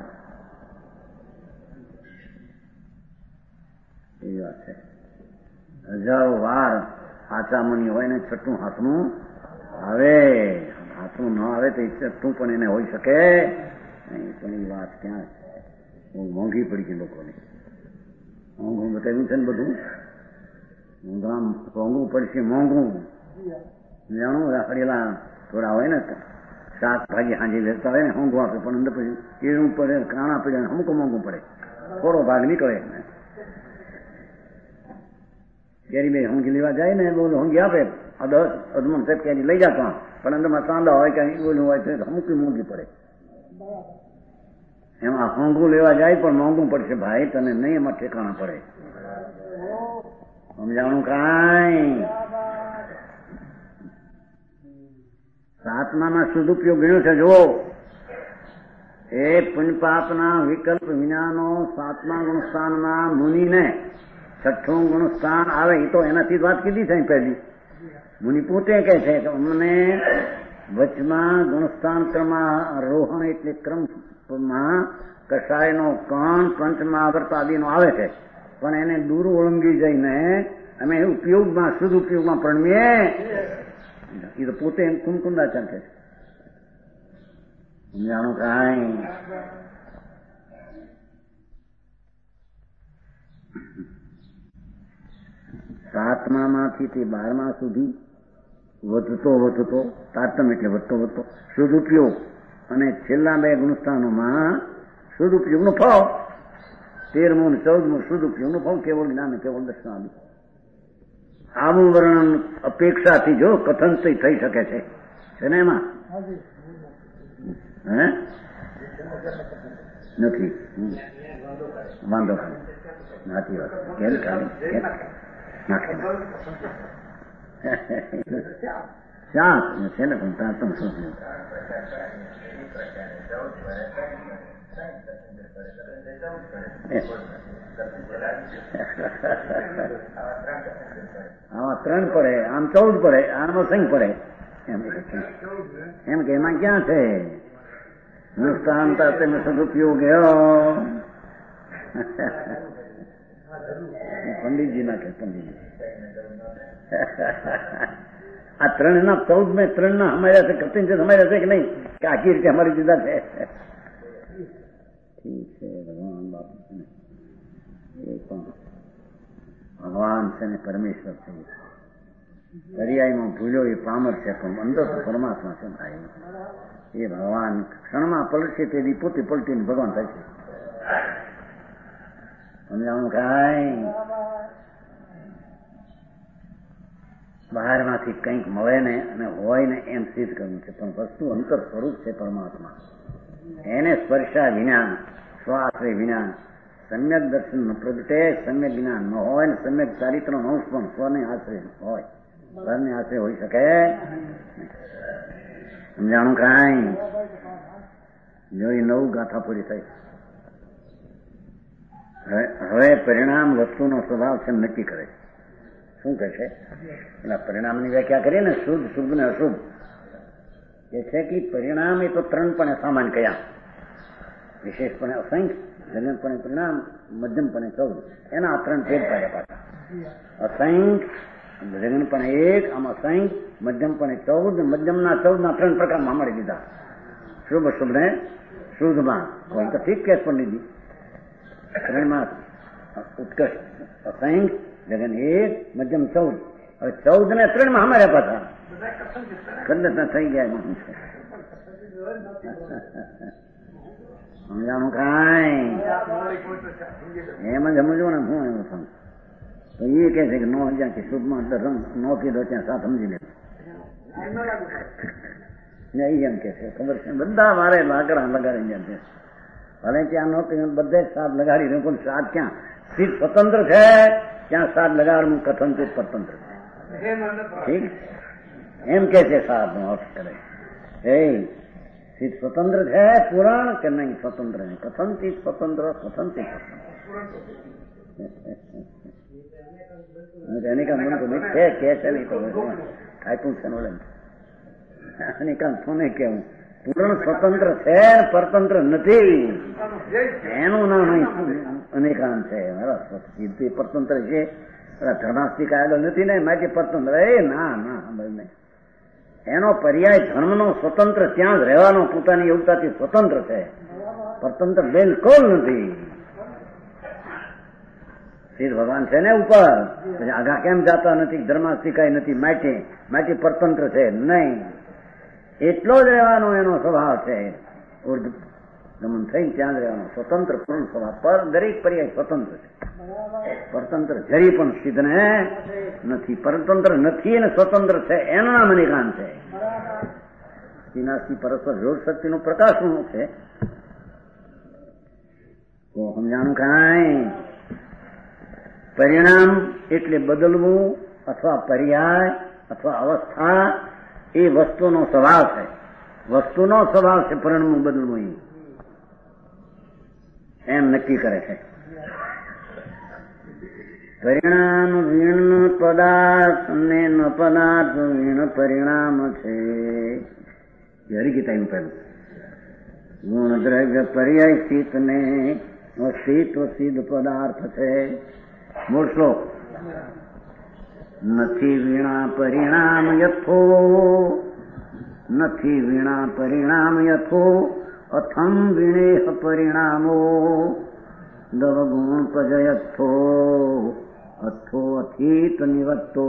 એવી વાત છે. હજારો વાર સાચા મની હોય ને છઠ્ઠું હાથનું આવે. હાથનું ન આવે તો છઠ્ઠું પણ એને હોઈ શકે નહીં. પણ એ વાત ક્યાં બહુ મોંઘી પડી ગઈ લોકોને. મોંઘું બતાવ્યું છે ને બધું. મોંઘું પડશે, મોંઘું જાણું. રાખડેલા થોડા હોય ને શાકભાજી સાંજે વેચતા હોય ને મોંઘું આપે, પણ અંદર પછી કેળું પડે, કાણા પડે, અમુક મોંઘું પડે. થોડો ભાગ નીકળે. કેરી બે હોંગી લેવા જાય ને બોલ હોંગી આપે 10 અધમણ સાહેબ કેરી લઈ જતા, પણ અંદરમાં સાંદા હોય કે બોલું હોય તો અમુક મોંઘી પડે. એમાં હોંગું લેવા જાય પણ મોંઘું પડશે ભાઈ, તને નહીં એમાં ઠેકાણા પડે. સમજાણું કાંઈ? સાતમામાં સદુપયોગ ગણ્યો છે. જુઓ, એ પુણ્યપાપના વિકલ્પ વિનાનો સાતમા ગુણસ્થાનમાં મુનિને છઠ્ઠું ગુણસ્થાન આવે. એ તો એનાથી જ વાત કીધી છે પહેલી. મુનિ પોતે કહે છે કે અમને વચમાં ગુણસ્થાન ક્રમારોહણ એટલે ક્રમમાં કષાયનો કણ પંચમહાવર્ત આદિનો આવે છે, પણ એને દૂર ઓળંગી જઈને અમે ઉપયોગમાં સદુપયોગમાં પરણીએ. એ તો પોતે એમ કુમકુંદાચન છે. સમજાણું કાંઈ? સાતમામાંથી તે 12મા સુધી વધતો તારતમ એટલે વધતો સદુપયોગ, અને છેલ્લા 2 ગુણસ્થાનોમાં સદુપયોગનો ભાવ. 13મું અને 14મું સદુપયોગનો ભાવ કેવળ જ્ઞાન કેવળ દર્શન આદિ. આવું વર્ણન અપેક્ષાથી જો કથન થઈ શકે છે ને એમાં નથી વાંધો નાથી વાત કેમ ખાલી નાખે શાક છે ને પણ તારતમ શું આમાં 3 પડે, આમ 14 પડે, આમાં 5 પડે. એમ કે એમાં ક્યાં છે નુકસાન? તમે સદુપયોગ પંડિતજી નાખે. પંડિતજી આ 3ના 14 મેં 3ના અમાર્યા છે, કથિન છે અમાર્યા છે કે નહીં, કે આખી રીતે અમારી જુદા છે? ઠીક છે. ભગવાન બાપુ એ પણ ભગવાન છે ને પરમેશ્વર છે. દરિયાઈમાં ભૂલ્યો એ પામર છે, પણ અંદર તો પરમાત્મા છે. એ ભગવાન ક્ષણમાં પલટશે તેથી પોતે પલટીને ભગવાન થાય છે. સમજાણું કાંઈ? બહારમાંથી કંઈક મળે ને અને હોય ને એમ સિદ્ધ કરવું છે, પણ વસ્તુ અંતર સ્વરૂપ છે પરમાત્મા. એને સ્પર્શા વિના, સ્વાશ્રય વિના સમ્યક દર્શન ન પ્રગટે, સમ્યક જ્ઞાન ન હોય ને સમ્યક ચારિત્રનો અંશ પણ સ્વને આશ્રય હોય. સ્વને આશ્રય હોઈ શકે? સમજાણું કાંઈ? જો એ 9 ગાથા પૂરી થઈ. હવે પરિણામ વસ્તુનો સ્વભાવ છે નક્કી કરે. શું કહે છે? એના પરિણામની વ્યાખ્યા કરીએ ને, શુદ્ધ, શુભ ને અશુભ. એ છે કે પરિણામ એ તો 3 પણ સામાન્ય કયા, વિશેષપણે અસંખ્ય, જનકપણે પરિણામ, મધ્યમપણે 14. એના આ 3 ભેદ પાડ્યા પાછા. અસંખ્ય, જગનપણે 1, આમ અસંખ્ય, મધ્યમપણે 14, મધ્યમના 14ના 3 પ્રકારમાં મળી દીધા. શુભ અશુભ ને શુદ્ધમાં કોઈ તો ઠીક કેસ પણ લીધી. 3માં ઉત્કર્ષ અસંખ્ય, જગન 1, મધ્યમ 14. હવે 14 ને 3માં અમારે પાછા ખંડના થઈ ગયા. સમજાણું કાંઈ? એમ જ સમજવું ને. હું એવું સમજ તો એ કે છે કે નો જ્યાં કે શુભમાં નો કીધો ત્યાં 7 સમજી લે. એમ કે છે ખબર છે, બધા મારે લાકડા લગાડી ગયા છે. ભલે ત્યાં નો કીધું બધે 7 લગાડી રહ્યું, પણ 7 ક્યાં? સિદ્ધ સ્વતંત્ર છે ત્યાં 7 લગાડવું કથન થી સ્વતંત્ર છે. ઠીક એમ કે છે 7 નો અર્થ કરે. સિદ્ધ સ્વતંત્ર છે પુરાણ કે નહીં? સ્વતંત્ર નહીં. કથનથી સ્વતંત્ર, કથનથી સ્વતંત્ર. એની કામ મને તો કે છે નહીં તો કાંઈ છે ને એની કામ સોને કેવું પૂર્ણ સ્વતંત્ર છે, પરતંત્ર નથી. એનું નામ અનેકાન છે. પરતંત્ર છે, ધર્માસ્તિક આવેલો નથી ને માટે પરતંત્ર. ના નહીં. એનો પર્યાય ધર્મનો સ્વતંત્ર ત્યાં જ રહેવાનો, પોતાની યોગ્યતાથી સ્વતંત્ર છે. પરતંત્ર બિલકુલ નથી. સિદ્ધ ભગવાન છે ને ઉપર, આગા કેમ જતા નથી? ધર્માસ્તિકાય નથી, માટે પરતંત્ર છે નહીં. એટલો જ રહેવાનો એનો સ્વભાવ છે. ઉર્ધ ગમન થઈ ત્યાં જ રહેવાનો સ્વતંત્ર પૂર્ણ સ્વભાવ. પર દરેક પર્યાય સ્વતંત્ર છે. પરતંત્ર જરી પણ સિદ્ધ ને નથી. પરતંત્ર નથી અને સ્વતંત્ર છે એનું નામ અનેકાન છે. વિનાશી પરસ્પર જોડ શક્તિનો પ્રકાશ શું છે? તો સમજાણું કાંઈ? પરિણામ એટલે બદલવું અથવા પર્યાય અથવા અવસ્થા એ વસ્તુનો સ્વભાવ છે. વસ્તુનો સ્વભાવ છે પરિણામનું બદલવું એમ નક્કી કરે છે. પરિણામ વીણ પદાર્થ ને ન પદાર્થ વીણ પરિણામ છે. હરિગીતાનું પહેલું ગુણ દ્રવ્ય પર્યાય સ્થિત ને અસ્તિત્વ સિદ્ધ પદાર્થ છે. મૂળ શ્લોક નથી વીણા પરિણામ યથો નથી વીણા પરિણામ યથો અથમ વીણેહ પરિણામો દવગુણ પજયથો અથો અથિત નિવત્તો.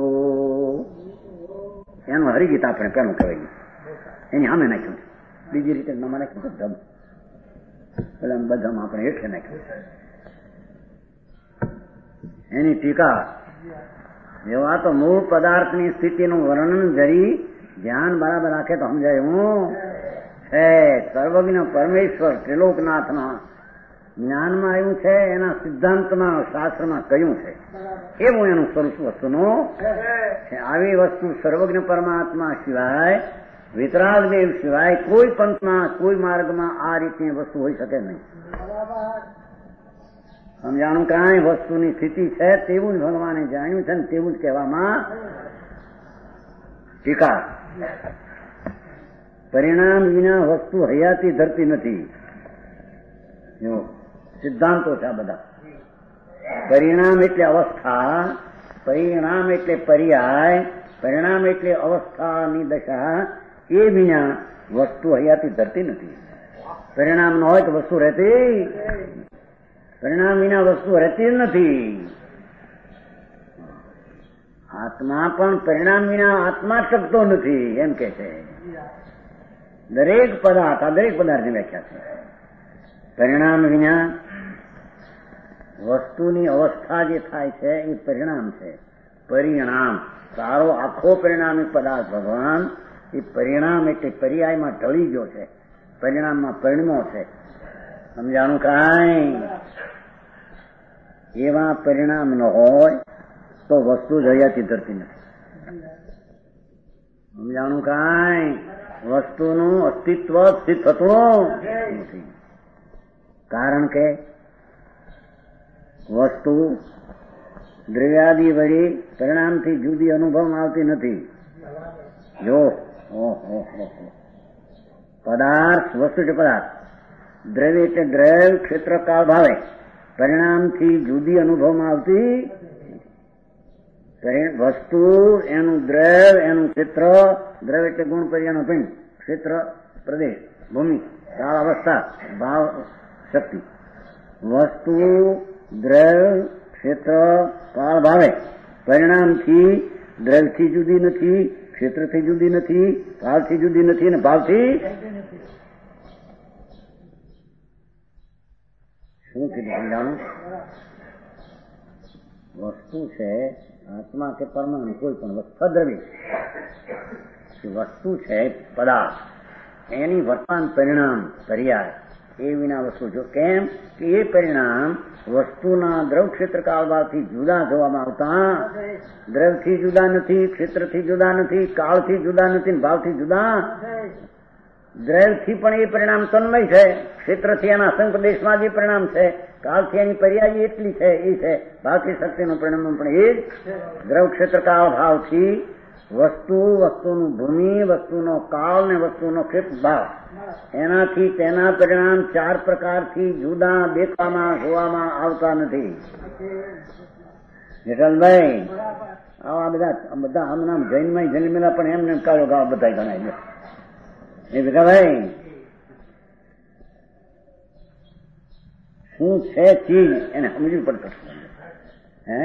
એનું હરિગીત આપણે પેલું કહેવાય એની સામે નાખ્યું. બીજી રીતે નામાં નાખ્યું ધમ પેલા બધામાં આપણે હેઠે નાખ્યું. એની ટીકા એવા તો મૂળ પદાર્થની સ્થિતિનું વર્ણન જરી ધ્યાન બરાબર રાખે તો સમજાય. હું છે સર્વજ્ઞ પરમેશ્વર ત્રિલોકનાથના જ્ઞાનમાં આવ્યું છે, એના સિદ્ધાંતમાં શાસ્ત્રમાં કહ્યું છે એવું એનું સ્વરૂપ વસ્તુનું છે. આવી વસ્તુ સર્વજ્ઞ પરમાત્મા સિવાય વિતરાગદેવ સિવાય કોઈ પંથમાં કોઈ માર્ગમાં આ રીતની વસ્તુ હોઈ શકે નહીં. સમજાણું કાંઈ વસ્તુની સ્થિતિ છે તેવું જ ભગવાને જાણ્યું છે ને તેવું જ કહેવામાં. ટીકા પરિણામ વિના વસ્તુ હયાતી ધરતી નથી. જો સિદ્ધાંતો છે આ બધા. પરિણામ એટલે અવસ્થા, પરિણામ એટલે પર્યાય, પરિણામ એટલે અવસ્થાની દશા. એ વિના વસ્તુ હયાતી ધરતી નથી. પરિણામ ન હોય તો વસ્તુ રહેતી, પરિણામ વિના વસ્તુ રહેતી જ નથી. આત્મા પણ પરિણામ વિના આત્મા શકતો નથી એમ કે છે. દરેક પદાર્થ આ દરેક પદાર્થની વ્યાખ્યા છે. પરિણામ વિના વસ્તુની અવસ્થા જે થાય છે એ પરિણામ છે. પરિણામ સારો આખો પરિણામી પદાર્થ ભગવાન એ પરિણામ એટલે પર્યાયમાં ઢળી ગયો છે, પરિણામમાં પરિણમો છે. સમજાણું કાંઈ? એવા પરિણામ ન હોય તો વસ્તુ જ હયાતી ધરતી નથી. સમજાણું કાંઈ? વસ્તુનું અસ્તિત્વ સ્થિત થતું નથી. કારણ કે વસ્તુ દ્રવ્યાદિ વળી પરિણામથી જુદી અનુભવમાં આવતી નથી. જો પદાર્થ વસ્તુ છે, પદાર્થ દ્રવ્ય એટલે દ્રવ્ય ક્ષેત્ર કાળ ભાવે પરિણામથી જુદી અનુભવમાં આવતી વસ્તુ. એનું દ્રવ્ય એનું ક્ષેત્ર, દ્રવ્ય એટલે ગુણ પર્યાનો પિંડ, ક્ષેત્ર પ્રદેશ ભૂમિ કાળ અવસ્થા ભાવ શક્તિ. વસ્તુ દ્રવ્ય ક્ષેત્ર કાળ ભાવે પરિણામથી દ્રવ્યથી જુદી નથી, ક્ષેત્રથી જુદી નથી, કાળથી જુદી નથી અને ભાવથી શું કીધું સમજાણું? વસ્તુ છે આત્મા કે પરમાણુ કોઈ પણ વસ્તુ દ્રવ્ય વસ્તુ છે પદાર્થ, એની વર્તમાન પરિણામ પર્યાય એ વિના વસ્તુ. જો કેમ કે એ પરિણામ વસ્તુના દ્રવ ક્ષેત્ર કાળભાવથી જુદા જોવામાં આવતા. દ્રવથી જુદા નથી, ક્ષેત્રથી જુદા નથી, કાળથી જુદા નથી, ભાવથી જુદા. દ્રવથી પણ એ પરિણામ તન્મય છે, ક્ષેત્રથી એના સંપદેશમાં જે પરિણામ છે, કાળથી એની પર્યાય એટલી છે એ છે, ભાવથી શક્તિનું પરિણામ પણ એ જ. દ્રવ ક્ષેત્ર કાળ ભાવથી વસ્તુ, વસ્તુનું ભૂમિ, વસ્તુનો કાળ ને વસ્તુનો ક્ષેત્ર ભાવ, એનાથી તેના પરિણામ ચાર પ્રકારથી જુદા દેખવામાં જોવામાં આવતા નથી. જેઠાલભાઈ આવા બધા આમ જૈનમાં જન્મેલા પણ એમને કાળો ગાળ બધા ગણાય એ બધા ભાઈ શું છે ચીજ એને સમજવું પડતું. હે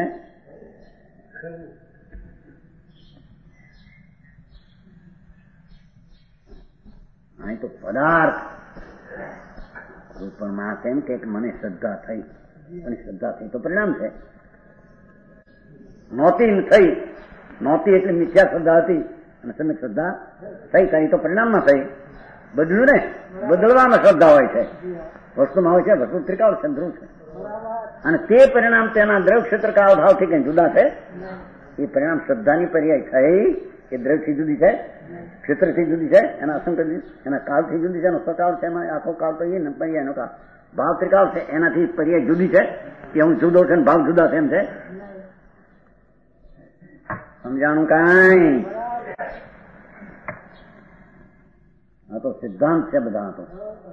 અહીં તો પદાર્થ કોઈ પણ માણસ એમ કે મને શ્રદ્ધા થઈ, અને શ્રદ્ધા થઈ તો પરિણામ છે. નહોતી થઈ, નહોતી એટલે મિથ્યા શ્રદ્ધા હતી અને તમે શ્રદ્ધા થઈ કરી તો પરિણામમાં થઈ. બદલ્યું ને, બદલવામાં શ્રદ્ધા હોય છે. વસ્તુમાં હોય છે વસ્તુ ત્રિકાળ છે, ધ્રુવ છે. અને તે પરિણામ તેના દ્રવ્ય ક્ષેત્ર કાળ ભાવથી કઈ જુદા છે? એ પરિણામ શ્રદ્ધાની પર્યાય થઈ એ દ્રવ્યથી જુદી છે, ક્ષેત્રથી જુદી છે, એના અસંખ્ય એના કાળથી જુદી છે, એનો સકાળ છે, એમાં આખો કાળ તો એ ને પર્યાયનો કાળ ભાવ ત્રિકાળ છે, એનાથી પર્યાય જુદી છે કે હું જુદો છે ને ભાવ જુદા છે એમ છે? સમજાણું કાંઈ? આ તો સિદ્ધાંત છે બધા. તો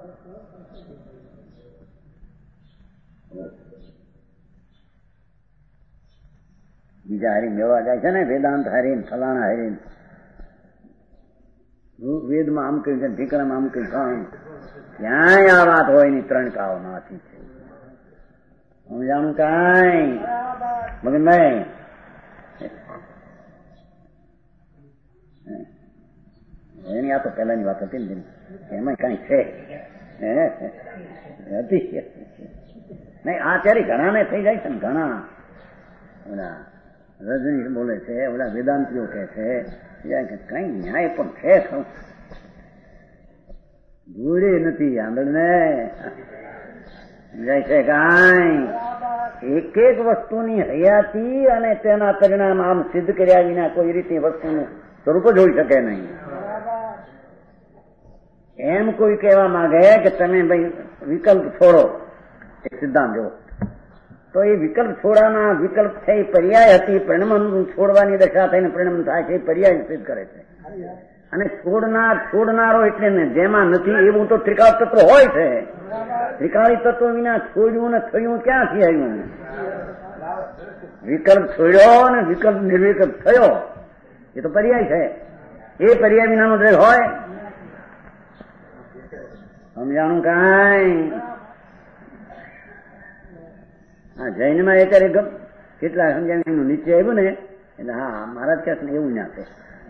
બીજા હરી મેળવા જાય છે ને, વેદાંત હરીન ફલાણા હરીન, વેદમાં આમ કહ્યું છે, ઠીકરામાં આમ કહ્યું, ક્યાંય આ વાત હોય ની ત્રણ કાળમાંથી છે. સમજાણું કાંઈ મગનભાઈ? એની આ તો પહેલાની વાત હતી ને, એમાં કઈ છે હતી નહીં. આચાર્ય ઘણા ને થઈ જાય છે ને, ઘણા ઓલા રજની બોલે છે, ઓલા વેદાંતિઓ કે છે, કઈ ન્યાય પણ છે ખરું, જોડે નથી આંદળને જાય છે કાંઈ. એક એક વસ્તુની હયાતી અને તેના પરિણામ આમ સિદ્ધ કર્યા વિના કોઈ રીતે વસ્તુનું સ્વરૂપ જ હોઈ શકે નહીં. એમ કોઈ કહેવા માંગે કે તમે ભાઈ વિકલ્પ છોડો, એક સિદ્ધાંત જો, તો એ વિકલ્પ છોડવાના વિકલ્પ છે એ પર્યાય હતી, પરિણામ છોડવાની દશા થઈને પરિણામ થાય છે, એ પર્યાય સિદ્ધ કરે છે. અને છોડનારો એટલે ને જેમાં નથી એવું તો ત્રિકાળ તત્વ હોય છે. ત્રિકાળી તત્વ વિના છોડ્યું ને થયું ક્યાંથી આવ્યું? વિકલ્પ છોડ્યો ને વિકલ્પ નિર્વિકલ્પ થયો, એ તો પર્યાય છે. એ પર્યાય વિનાનો દ્રવ્ય હોય? સમજાણું કાંઈ? હા, જૈનમાં એ ત્યારે કેટલા સમજાવીનું નીચે આવ્યું ને એટલે હા મહારાજ કહે ને એવું ના છે,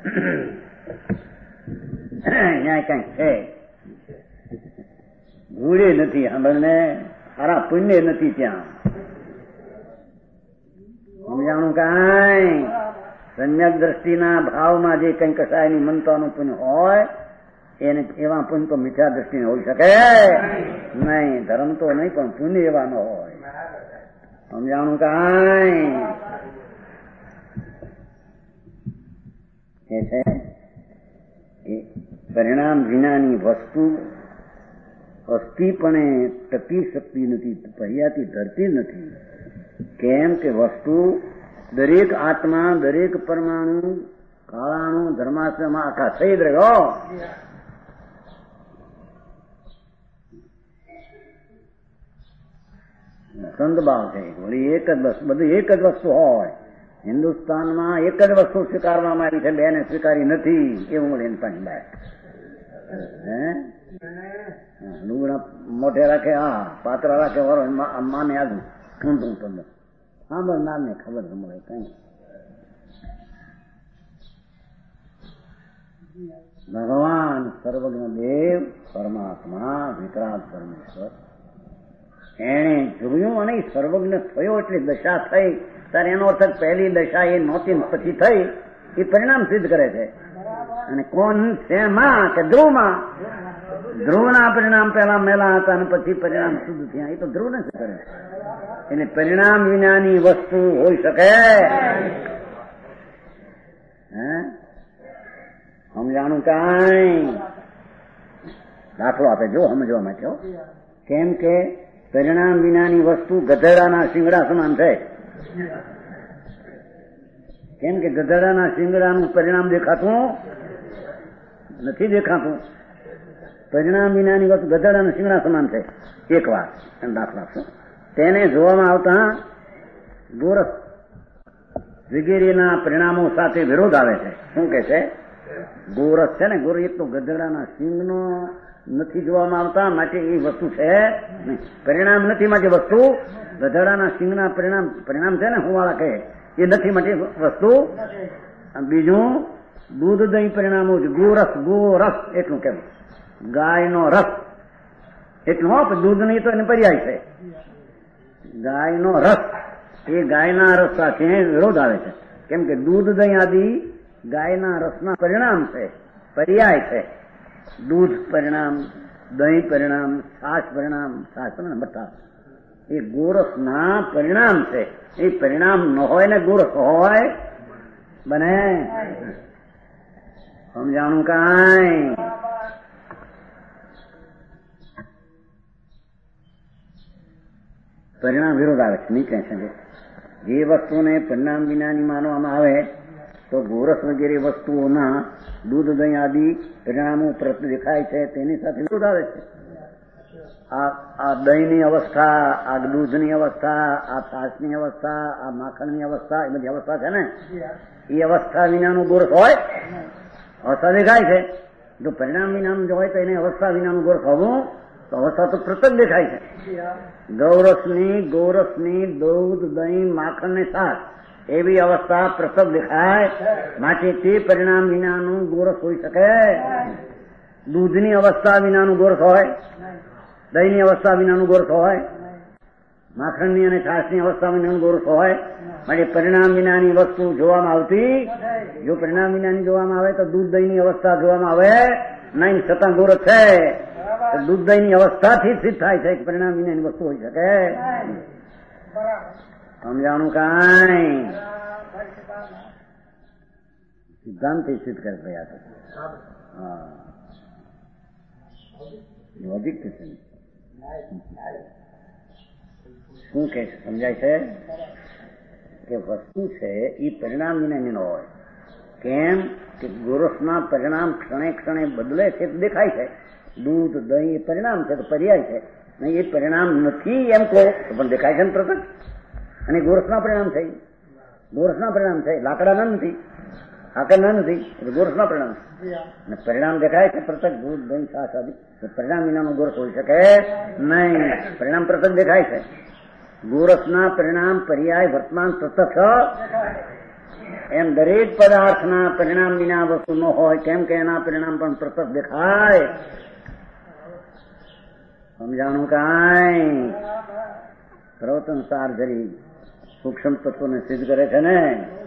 ન્યાય કઈ છે ભૂલે નથી, આપણને સારા પુણ્ય નથી ત્યાં. સમજાણું કાંઈ? સમ્યક દ્રષ્ટિના ભાવમાં જે કઈ કસાયની મનતાનું પુણ્ય હોય એને એવા પુણ્ય તો મિથ્યા દ્રષ્ટિને હોઈ શકે નહીં. ધર્મ તો નહીં પણ પુણ્ય એવા ન હોય. સમજાણું કાંઈ? એ છે એ પરિણામ વિનાની વસ્તુ અસ્થિપણે ટકી શકતી નથી, પર્યાથી ધરતી નથી. કેમ કે વસ્તુ દરેક આત્મા, દરેક પરમાણુ, કાળાણુ, ધર્માશ્રમમાં આખા થઈ જ રહ્યો. સંતભાવ છે, વળી એક જ વસ્તુ, બધું એક જ વસ્તુ હોય. હિન્દુસ્તાનમાં એક જ વસ્તુ સ્વીકારવામાં આવી છે, બેને સ્વીકારી નથી. એવું વળી પણ બાય લુગડા મોઢે રાખે, હા પાત્ર રાખે, વરો માને આગળ ઊંધું તમને સાંભળનાર ને ખબર મળે કઈ. ભગવાન સર્વજ્ઞ દેવ પરમાત્મા વિતરાગ પરમેશ્વર એને જોયું અને સર્વજ્ઞ થયો એટલે દશા થઈ. ત્યારે એનો અર્થ પહેલી દશા એ નહોતી પછી થઈ, એ પરિણામ સિદ્ધ કરે છે. અને કોણ શેમાં કે ધ્રુવમાં? ધ્રુવના પરિણામ પહેલા મેલા હતા અને પછી પરિણામ શુદ્ધ થયા, એ તો ધ્રુવ ને કરે. એટલે પરિણામ વિનાની વસ્તુ હોઈ શકે? સમજાણું કાંઈ? દાખલો આપે જો સમજવા માટે. કેમ કે પરિણામ વિનાની વસ્તુ ગધેડાના શિંગડા સમાન છે. કેમ કે ગધેડાના શિંગડાનું પરિણામ દેખાતું નથી, દેખાતું. પરિણામ વિનાની વસ્તુ ગધેડાના શિંગડા સમાન છે. એક વાર દાખલા આપશો. તેને જોવામાં આવતા ગોરસ વગેરેના પરિણામો સાથે વિરોધ આવે છે. શું કે છે? ગોરસ છે ને, ગોરસ એક તો ગધેડાના શિંગનો નથી જોવામાં આવતા, માટે એ વસ્તુ છે નહીં. પરિણામ નથી માટે વસ્તુ ગધેડાના સિંગના પરિણામ છે ને, હુવાળા કહે એ નથી માટે વસ્તુ. બીજું દૂધ દહીં પરિણામો છે. ગોરસ એટલું કેમ? ગાયનો રસ એટલું. દૂધ નહીં તો એને પર્યાય છે. ગાયનો રસ એ ગાયના રસ સાથે વિરોધ આવે છે. કેમ કે દૂધ દહીં આદિ ગાયના રસના પરિણામ છે, પર્યાય છે. દૂધ પરિણામ, દહીં પરિણામ, છાશ પરિણામ, છાશ પરિણામ બધા એ ગોરસના પરિણામ છે. એ પરિણામ ન હોય ને ગોરસ હોય બને સમજાણું કાંઈ? પરિણામ વિરોધ આવે છે, નહીં કહે છે. જે વસ્તુને પરિણામ વિનાની માનવામાં આવે તો ગોરસ વગેરે વસ્તુઓના દૂધ દહીં આદિ પરિણામો પ્રત્યે દેખાય છે તેની સાથે વિરોધ આવે છે. આ દહીંની અવસ્થા, આ દૂધની અવસ્થા, આ છાશની અવસ્થા, આ માખણની અવસ્થા, એ બધી અવસ્થા છે ને, એ અવસ્થા વિનાનું ગોરસ હોય? અવસ્થા દેખાય છે. જો પરિણામ વિનાનું જો હોય તો એને અવસ્થા વિનાનું ગોરસ હોવું તો અવસ્થા તો પૃથક દેખાય છે. ગોરસની દૂધ દહીં માખણ ને છાશ એવી અવસ્થા પૃથક દેખાય. માટે તે પરિણામ વિનાનું ગોરસ હોઈ શકે? દૂધની અવસ્થા વિનાનું ગોરસ હોય? દહીંની અવસ્થા વિનાનું ગોરસ હોય? માખણની અને છાશની અવસ્થા વિનાનું ગોરસ હોય? માટે પરિણામ વિનાની વસ્તુ જોવામાં આવતી. જો પરિણામ વિનાની જોવામાં આવે તો દૂધ દહીંની અવસ્થા જોવામાં આવે નહીં, છતાં ગોરસ છે. દૂધ દહીંની અવસ્થાથી સિદ્ધ થાય છે કે પરિણામ વિનાની વસ્તુ હોઈ શકે. સમજાણું કાંઈ? સિદ્ધાંતથી સિદ્ધ કરી રહ્યા છે. હા, લોજિક છે. શું કે સમજાય છે કે વસ્તુ છે એ પરિણામ વિનાની ન હોય. કેમ કે ગોરસના પરિણામ ક્ષણે ક્ષણે બદલે છે તો દેખાય છે. દૂધ દહીં એ પરિણામ છે તો પર્યાય છે. નહીં એ પરિણામ નથી એમ કહો તો પણ દેખાય છે ને પ્રત્યક્ષ. અને ગોરસના પરિણામ છે, ગોરસના પરિણામ છે, લાકડાના નથી, આકરના નથી, એટલે ગોરસના પરિણામ છે. અને પરિણામ દેખાય છે પ્રત્યક્ષ, દૂધ દહીં છાશ આદિ. પરિણામ વિનાનો ગોરસ હોઈ શકે નહીં. પરિણામ પ્રત્યક્ષ દેખાય છે. ગોરસના પરિણામ પર્યાય વર્તમાન પ્રત્યક્ષ એમ દરેક પદાર્થના પરિણામ વિના વસ્તુ ન હોય. કેમ કે એના પરિણામ પણ પ્રત્યક્ષ દેખાય. સમજાણું કાંઈ? પ્રવચન સાર જરી સૂક્ષ્મ તત્વોને સિદ્ધ કરે છે ને.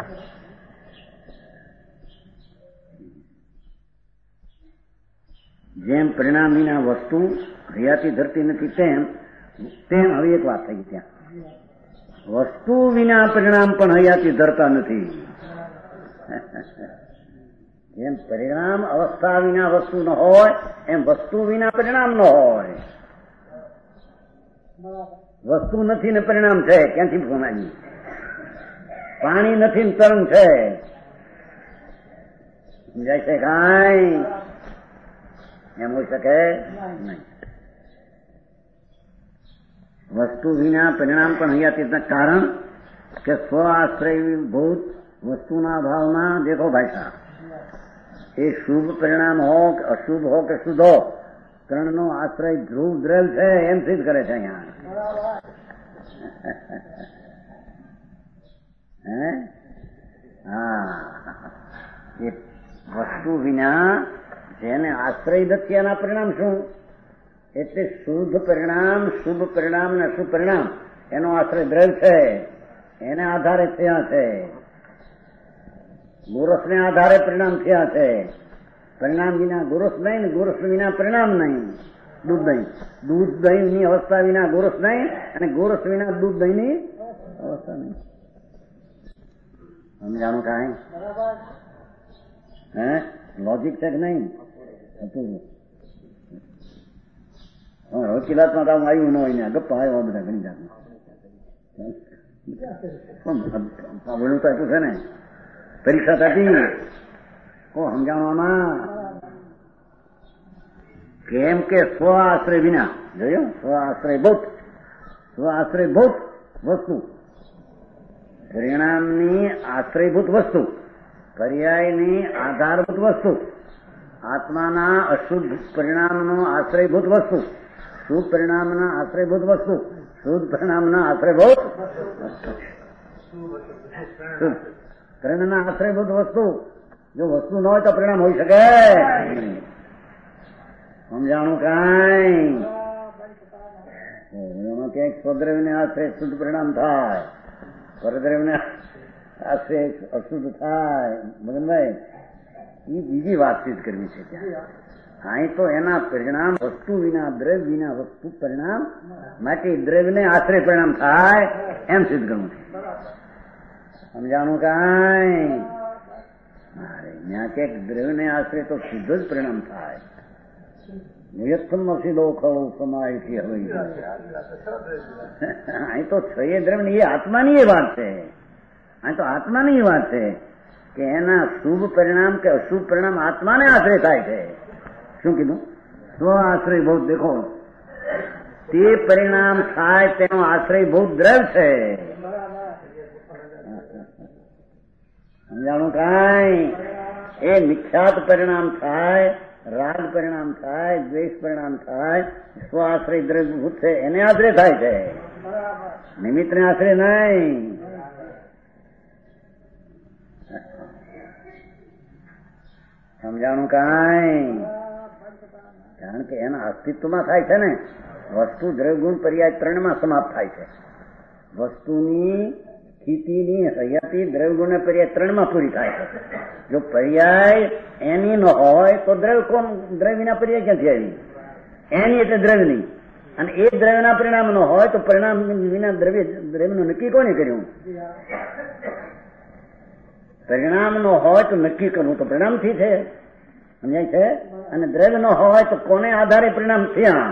જેમ પરિણામ વિના વસ્તુ હયાતી ધરતી નથી તેમ હવે એક વાત થઈ ત્યાં વસ્તુ વિના પરિણામ પણ હયાતી ધરતા નથી. જેમ પરિણામ અવસ્થા વિના વસ્તુ ન હોય એમ વસ્તુ વિના પરિણામ ન હોય. વસ્તુ નથી ને પરિણામ છે, ક્યાંથી ભણાવી? પાણી નથી ને તરંગ છે. સમજાય છે કાંઈ? એમ હોઈ શકે નહીં. વસ્તુ વિના પરિણામ પણ હયાતી કારણ કે સ્વ આશ્રય ભૂત વસ્તુના ભાવના દેખો ભાઈ સાહેબ, એ શુભ પરિણામ હો કે અશુભ હો કે શુદ્ધ હો, ત્રણનો આશ્રય ધ્રુવ દ્રવ છે એમ સિદ્ધ કરે છે અહીંયા. હા, એ વસ્તુ વિના જેને આશ્રય નથી એના પરિણામ શું? એટલે શુદ્ધ પરિણામ, શુભ પરિણામ અને અશુભ પરિણામ એનો આશ્રય દ્રવ છે, એને આધારે થયા છે. ગોરસને આધારે પરિણામ થયા છે. પરિણામ વિના ગોરસ નહીં, ગોરસ વિના પરિણામ નહીં. દૂધ દહીંની અવસ્થા વિના ગોરસ નહીં, અને ગોરસ વિના દૂધ દહીંની અવસ્થા નહીં. સમજાણું કાંઈ? હે, લોજિક છે કે નહીં? વકીલાતમાં કામ આવ્યું ન હોય ને ગપ્પા આવ્યા બધા ઘણી જાતના ભણું તો આપ્યું છે ને, પરીક્ષા થતી કો સમજાવવામાં. કેમ કે સ્વ આશ્રય વિના, જોયો, સ્વ આશ્રયભૂત વસ્તુ, પરિણામની આશ્રયભૂત વસ્તુ, પર્યાયની આધારભૂત વસ્તુ, આત્માના અશુદ્ધ પરિણામનો આશ્રયભૂત વસ્તુ, શુદ્ધ પરિણામના આશ્રયભૂત વસ્તુ, શુદ્ધ પરિણામના આશ્રયભૂત પરિણામના આશ્રયભૂત વસ્તુ. જો વસ્તુ ન હોય તો પરિણામ હોઈ શકે? સમજાણું કાંઈ? એમાં ક્યાંક સ્વદ્રવ્યને આશ્રય શુદ્ધ પરિણામ થાય, પરદ્રવ્યને આશ્રય અશુદ્ધ થાય. મગનભાઈ, એ બીજી વાતચીત કરવી છે ત્યાં. અહીં તો એના પરિણામ વસ્તુ વિના દ્રવ્ય વિના વસ્તુ પરિણામ માટે દ્રવ્યને આશ્રય પરિણામ થાય એમ સિદ્ધ કરવું છે. સમજાણું કાંઈ? મારે ત્યાં ક્યાંક દ્રવ્યને આશ્રય તો સીધો જ પરિણામ થાય. નિયતમ સીધો ખવું સમાયથી હવે અહીં તો છે દ્રવ્ય એ આત્માની એ વાત છે. અહીં તો આત્માની એ વાત છે કે એના શુભ પરિણામ કે અશુભ પરિણામ આત્માને આશ્રય થાય છે. શું કીધું? સ્વ આશ્રય ભૂત દેખો તે પરિણામ થાય તેનો આશ્રય ભૂત દ્રવ્ય છે. સમજાણું કાંઈ? એ મિથ્યાત પરિણામ થાય, રાગ પરિણામ થાય, દ્વેષ પરિણામ થાય, સ્વ આશ્રય દ્રવ્ય ભૂત છે એને આશ્રય થાય છે, નિમિત્તને આશ્રય નહીં. સમજાણું કાંઈ? કારણ કે એના અસ્તિત્વમાં થાય છે ને. વસ્તુ દ્રવ્ય ગુણ પર્યાય ત્રણમાં સમાપ્ત થાય છે. વસ્તુની સ્થિતિની હયાતી દ્રવ્ય ગુણ પર્યાય ત્રણમાં પૂરી થાય છે. જો પર્યાય એની ન હોય તો દ્રવ્ય કોણ? દ્રવ્ય વિના પર્યાય ક્યાંથી આવી? એની એટલે દ્રવ્યની. અને એ દ્રવ્યના પરિણામ ન હોય તો પરિણામ વિના દ્રવ્યનું નક્કી કોને કર્યું? પરિણામ નો હોય તો નક્કી કરવું તો પરિણામથી છે. સમજાય છે? અને દ્રવ્ય નો હોય તો કોને આધારે પરિણામ થયા?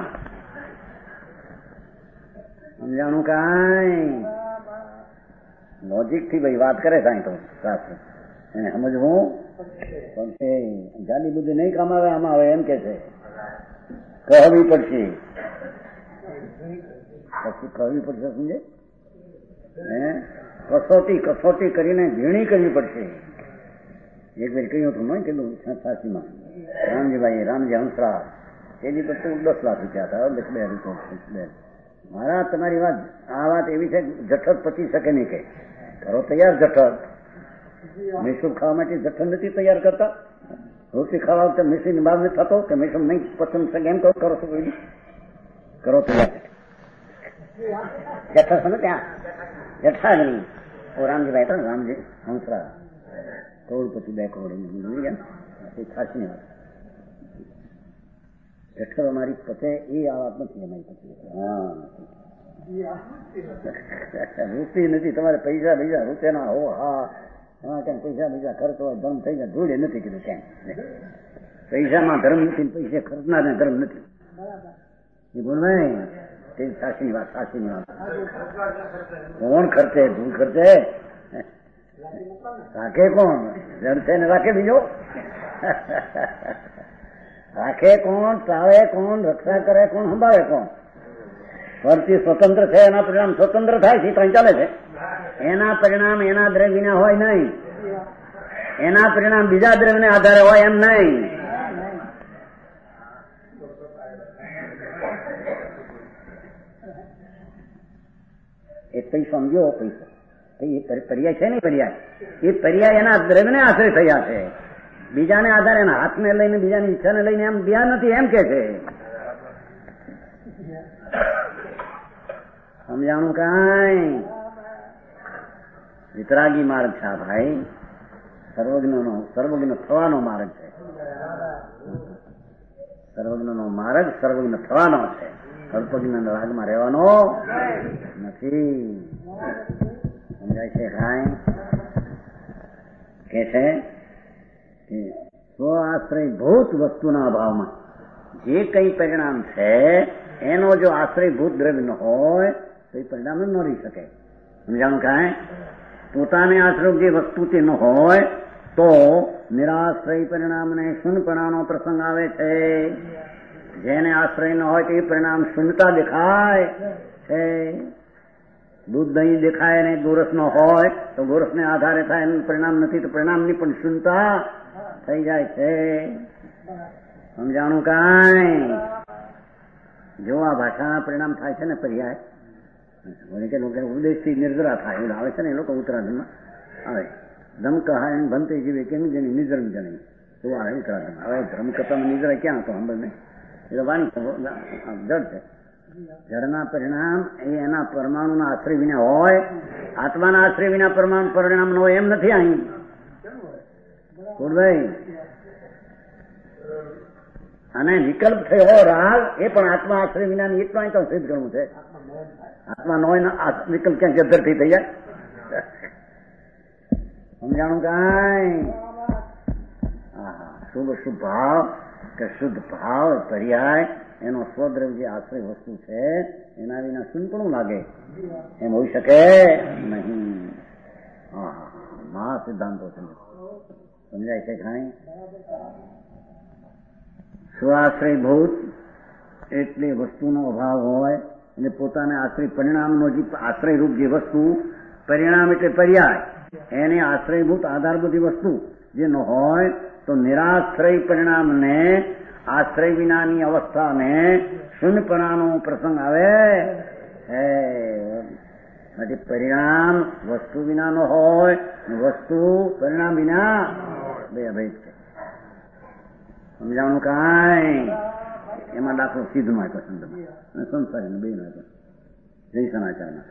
સમજાણું કાંઈ? લોજિક થી ભાઈ વાત કરે સાંઈ તો શાસ્ત્ર એને સમજવું પડશે. જાડી બુદ્ધિ નહીં કામ આવે આમાં આવે એમ કે છે. કહેવી પડશે, પછી કહેવી પડશે. સમજે? કસોટી કરીને ઝીણી કરવી પડશે. એક વાર કહ્યું હતું નહીં કીધું સાચીમાં રામજી હંસરાજ એની પર 10 લાખ રૂપિયા હતા. 2 રૂપિયા મારા તમારી વાત આ વાત એવી છે જઠર પચી શકે નહીં. કે કરો તૈયાર જઠર. મૈસૂર ખાવા માટે જઠર નથી તૈયાર કરતા. રોટી ખાવા વખતે મૈસૂર ની બાદ નથી થતો કે મૈસૂર નહીં પસંદ શકે એમ કરો છો કોઈ? કરો તૈયાર જઠર સમજ ત્યાં જઠરાગ્નિ. રામજીભાઈ હતા ને રામજી હંસરા કરોડપતિ 2 કરોડ ખાસી વાત. જઠર અમારી પતે એ આ વાત નથી અમારી પતે. રૂપી નથી તમારે પૈસા બીજા રૂપિયાના હો. હા એમાં ક્યાંક પૈસા બીજા ખર્ચ હોય ધર્મ થઈ જાય ધૂળે નથી કીધું ક્યાંક. પૈસામાં ધર્મ નથી, પૈસા ખર્ચના ધર્મ નથી. એ બોલવાય તે સાચીની વાત. સાચીની વાત કોણ ખર્ચે? ધૂળ ખર્ચે રાખે કોણ? જડશે ને રાખે બીજો? રાખે કોણ? ચાવે કોણ? રક્ષા કરે કોણ? સંભાળે કોણ? ફરતી સ્વતંત્ર છે એના પરિણામ સ્વતંત્ર થાય છે. ત્રણ ચાલે છે. એના પરિણામ એના દ્રવ્ય વિના હોય નહીં. એના પરિણામ બીજા દ્રવ્યને આધારે હોય એમ નહીં. એ પૈસો સમજો. પૈસો એ પર્યાય છે ને. પર્યાય એ પર્યાય એના દ્રવ્યને આશ્રય થયા છે. બીજાને આધારે એના હાથને લઈને બીજાની ઈચ્છાને લઈને એમ બીજા નથી એમ કે છે. સમજાણું કાંઈ? વિતરાગી માર્ગ છે ભાઈ. સર્વજ્ઞ થવાનો માર્ગ છે. સર્વજ્ઞનો માર્ગ સર્વજ્ઞ થવાનો છે. અલ્પજ્ઞ રાગમાં રહેવાનો નથી. સમજાય છે કાંઈ? કે છે કે સ્વ આશ્રય ભૂત વસ્તુના અભાવમાં જે કઈ પરિણામ છે એનો જો આશ્રય ભૂત દ્રવ્ય ન હોય તો એ પરિણામ ન રહી શકે. સમજાણું કાંઈ? પોતાને આશ્રય જે વસ્તુ તે ન હોય તો નિરાશ્રય પરિણામને શૂન્ય પરિણામનો પ્રસંગ આવે છે. જેને આશ્રય ન હોય તો એ પરિણામ શૂન્યતા દેખાય છે. દૂધ દહીં દેખાય ને ગોરસ નો હોય તો ગોરસને આધારે થાય એનું પરિણામ નથી તો પરિણામની પણ શૂન્યતા થઈ જાય છે. સમજાણું કાંઈ? જો આ ભાષાના પરિણામ થાય છે ને પર્યાય કે ઉપદેશથી નિર્જરા થાય એવું આવે છે ને. એ લોકો ઉત્તરાખંડમાં આવે ધમ કહાય ભનતે જીવે કેમ જેની નિજરમ જણી એવું આવે ઉત્તરાખંડ. હવે ધર્મ કરતામાં નિજરા ક્યાં હતો સાંભળ નહીં. એ તો વાણી જડ છે. જળના પરિણામ એ એના પરમાણુના આશ્રય વિના હોય. આત્માના આશ્રય વિના પરમાણુ પરિણામ નો એમ નથી. અહીં ભાઈ અને વિકલ્પ થયો રાગ એ પણ આત્મા આશ્રય વિનાની એટલું અહીં તો સિદ્ધ કરવું છે. આત્મા નો વિકલ્પ ક્યાંક જદ્દરથી થઈ જાય. સમજાણું કાંઈ? શુદ્ધ ભાવ કે શુદ્ધ ભાવ પર્યાય એનો સ્વદ્રવ્ય જે આશ્રય વસ્તુ છે એના વિના શૂન્યપણું લાગે એમ હોઈ શકે નહીં. મહા સિદ્ધાંતો સમજાય છે કાંઈ? સ્વાશ્રયભૂત એટલે વસ્તુનો અભાવ હોય અને પોતાને આશ્રય પરિણામનો જે આશ્રયરૂપ જે વસ્તુ પરિણામ એટલે પર્યાય એને આશ્રયભૂત આધારભૂત વસ્તુ જે ન હોય તો નિરાશ્રય પરિણામને આશ્રય વિનાની અવસ્થાને શૂન્યપણાનો પ્રસંગ આવે. પરિણામ વસ્તુ વિના નો હોય, વસ્તુ પરિણામ વિના બે અભેદ છે. સમજાવવાનું કાંઈ? એમાં દાખલો સિદ્ધ નો આપ્યો સંદર્ભમાં, સંસારી બે નો આપ્યો જય સનાચારના.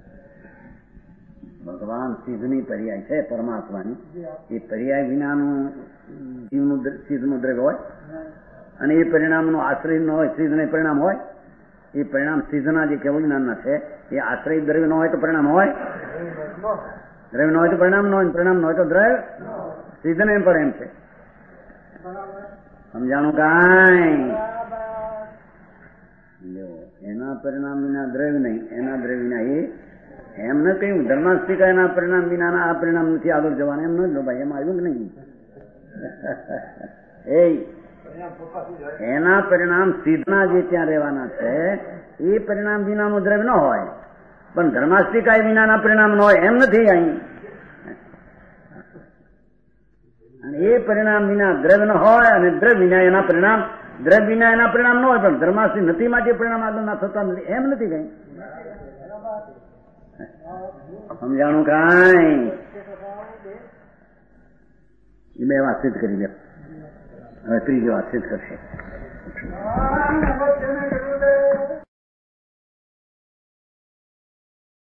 ભગવાન સિદ્ધની પર્યાય છે પરમાત્માની. એ પર્યાય વિનાનું જીવનું સિદ્ધનું દ્રવ્ય હોય અને એ પરિણામનો આશ્રય ન હોય, સિદ્ધ ને પરિણામ હોય. એ પરિણામ સિદ્ધના જે કેવળ જ્ઞાનના છે એ આશ્રય દ્રવ્ય ન હોય તો પરિણામ હોય, દ્રવ્ય ન હોય તો પરિણામ ન હોય, પરિણામ ન હોય તો દ્રવ્ય સિદ્ધ ને એમ પણ એમ છે. સમજાણું કાંઈ? એના પરિણામ વિના દ્રવ્ય નહીં, એના દ્રવ્ય વિના એ એમ ન કહ્યું. ધર્માસ્તિકા એના પરિણામ વિનાના આ પરિણામ નથી આગળ જવાના એમ ન જો ભાઈ, એમ આવ્યું કે નહીં? એના પરિણામ સિદ્ધના જે ત્યાં રહેવાના છે એ પરિણામ વિનાનું દ્રવ્ય ન હોય, પણ ધર્માસ્તિકા વિનાના પરિણામ ન હોય એમ નથી અહીં. એ પરિણામ વિના દ્રવ્ય ન હોય અને દ્રવ્ય વિના એના પરિણામ, દ્રવ્ય વિના એના પરિણામ ન હોય, પણ ધર્માસ્તિ નથીમાં જે પરિણામ આગળ ના થતા નથી એમ નથી કઈ. સમજાણું કાંઈ? એ બે વાત સિદ્ધ કરી દે. હવે ત્રીજી વાત સિદ્ધ કરશે.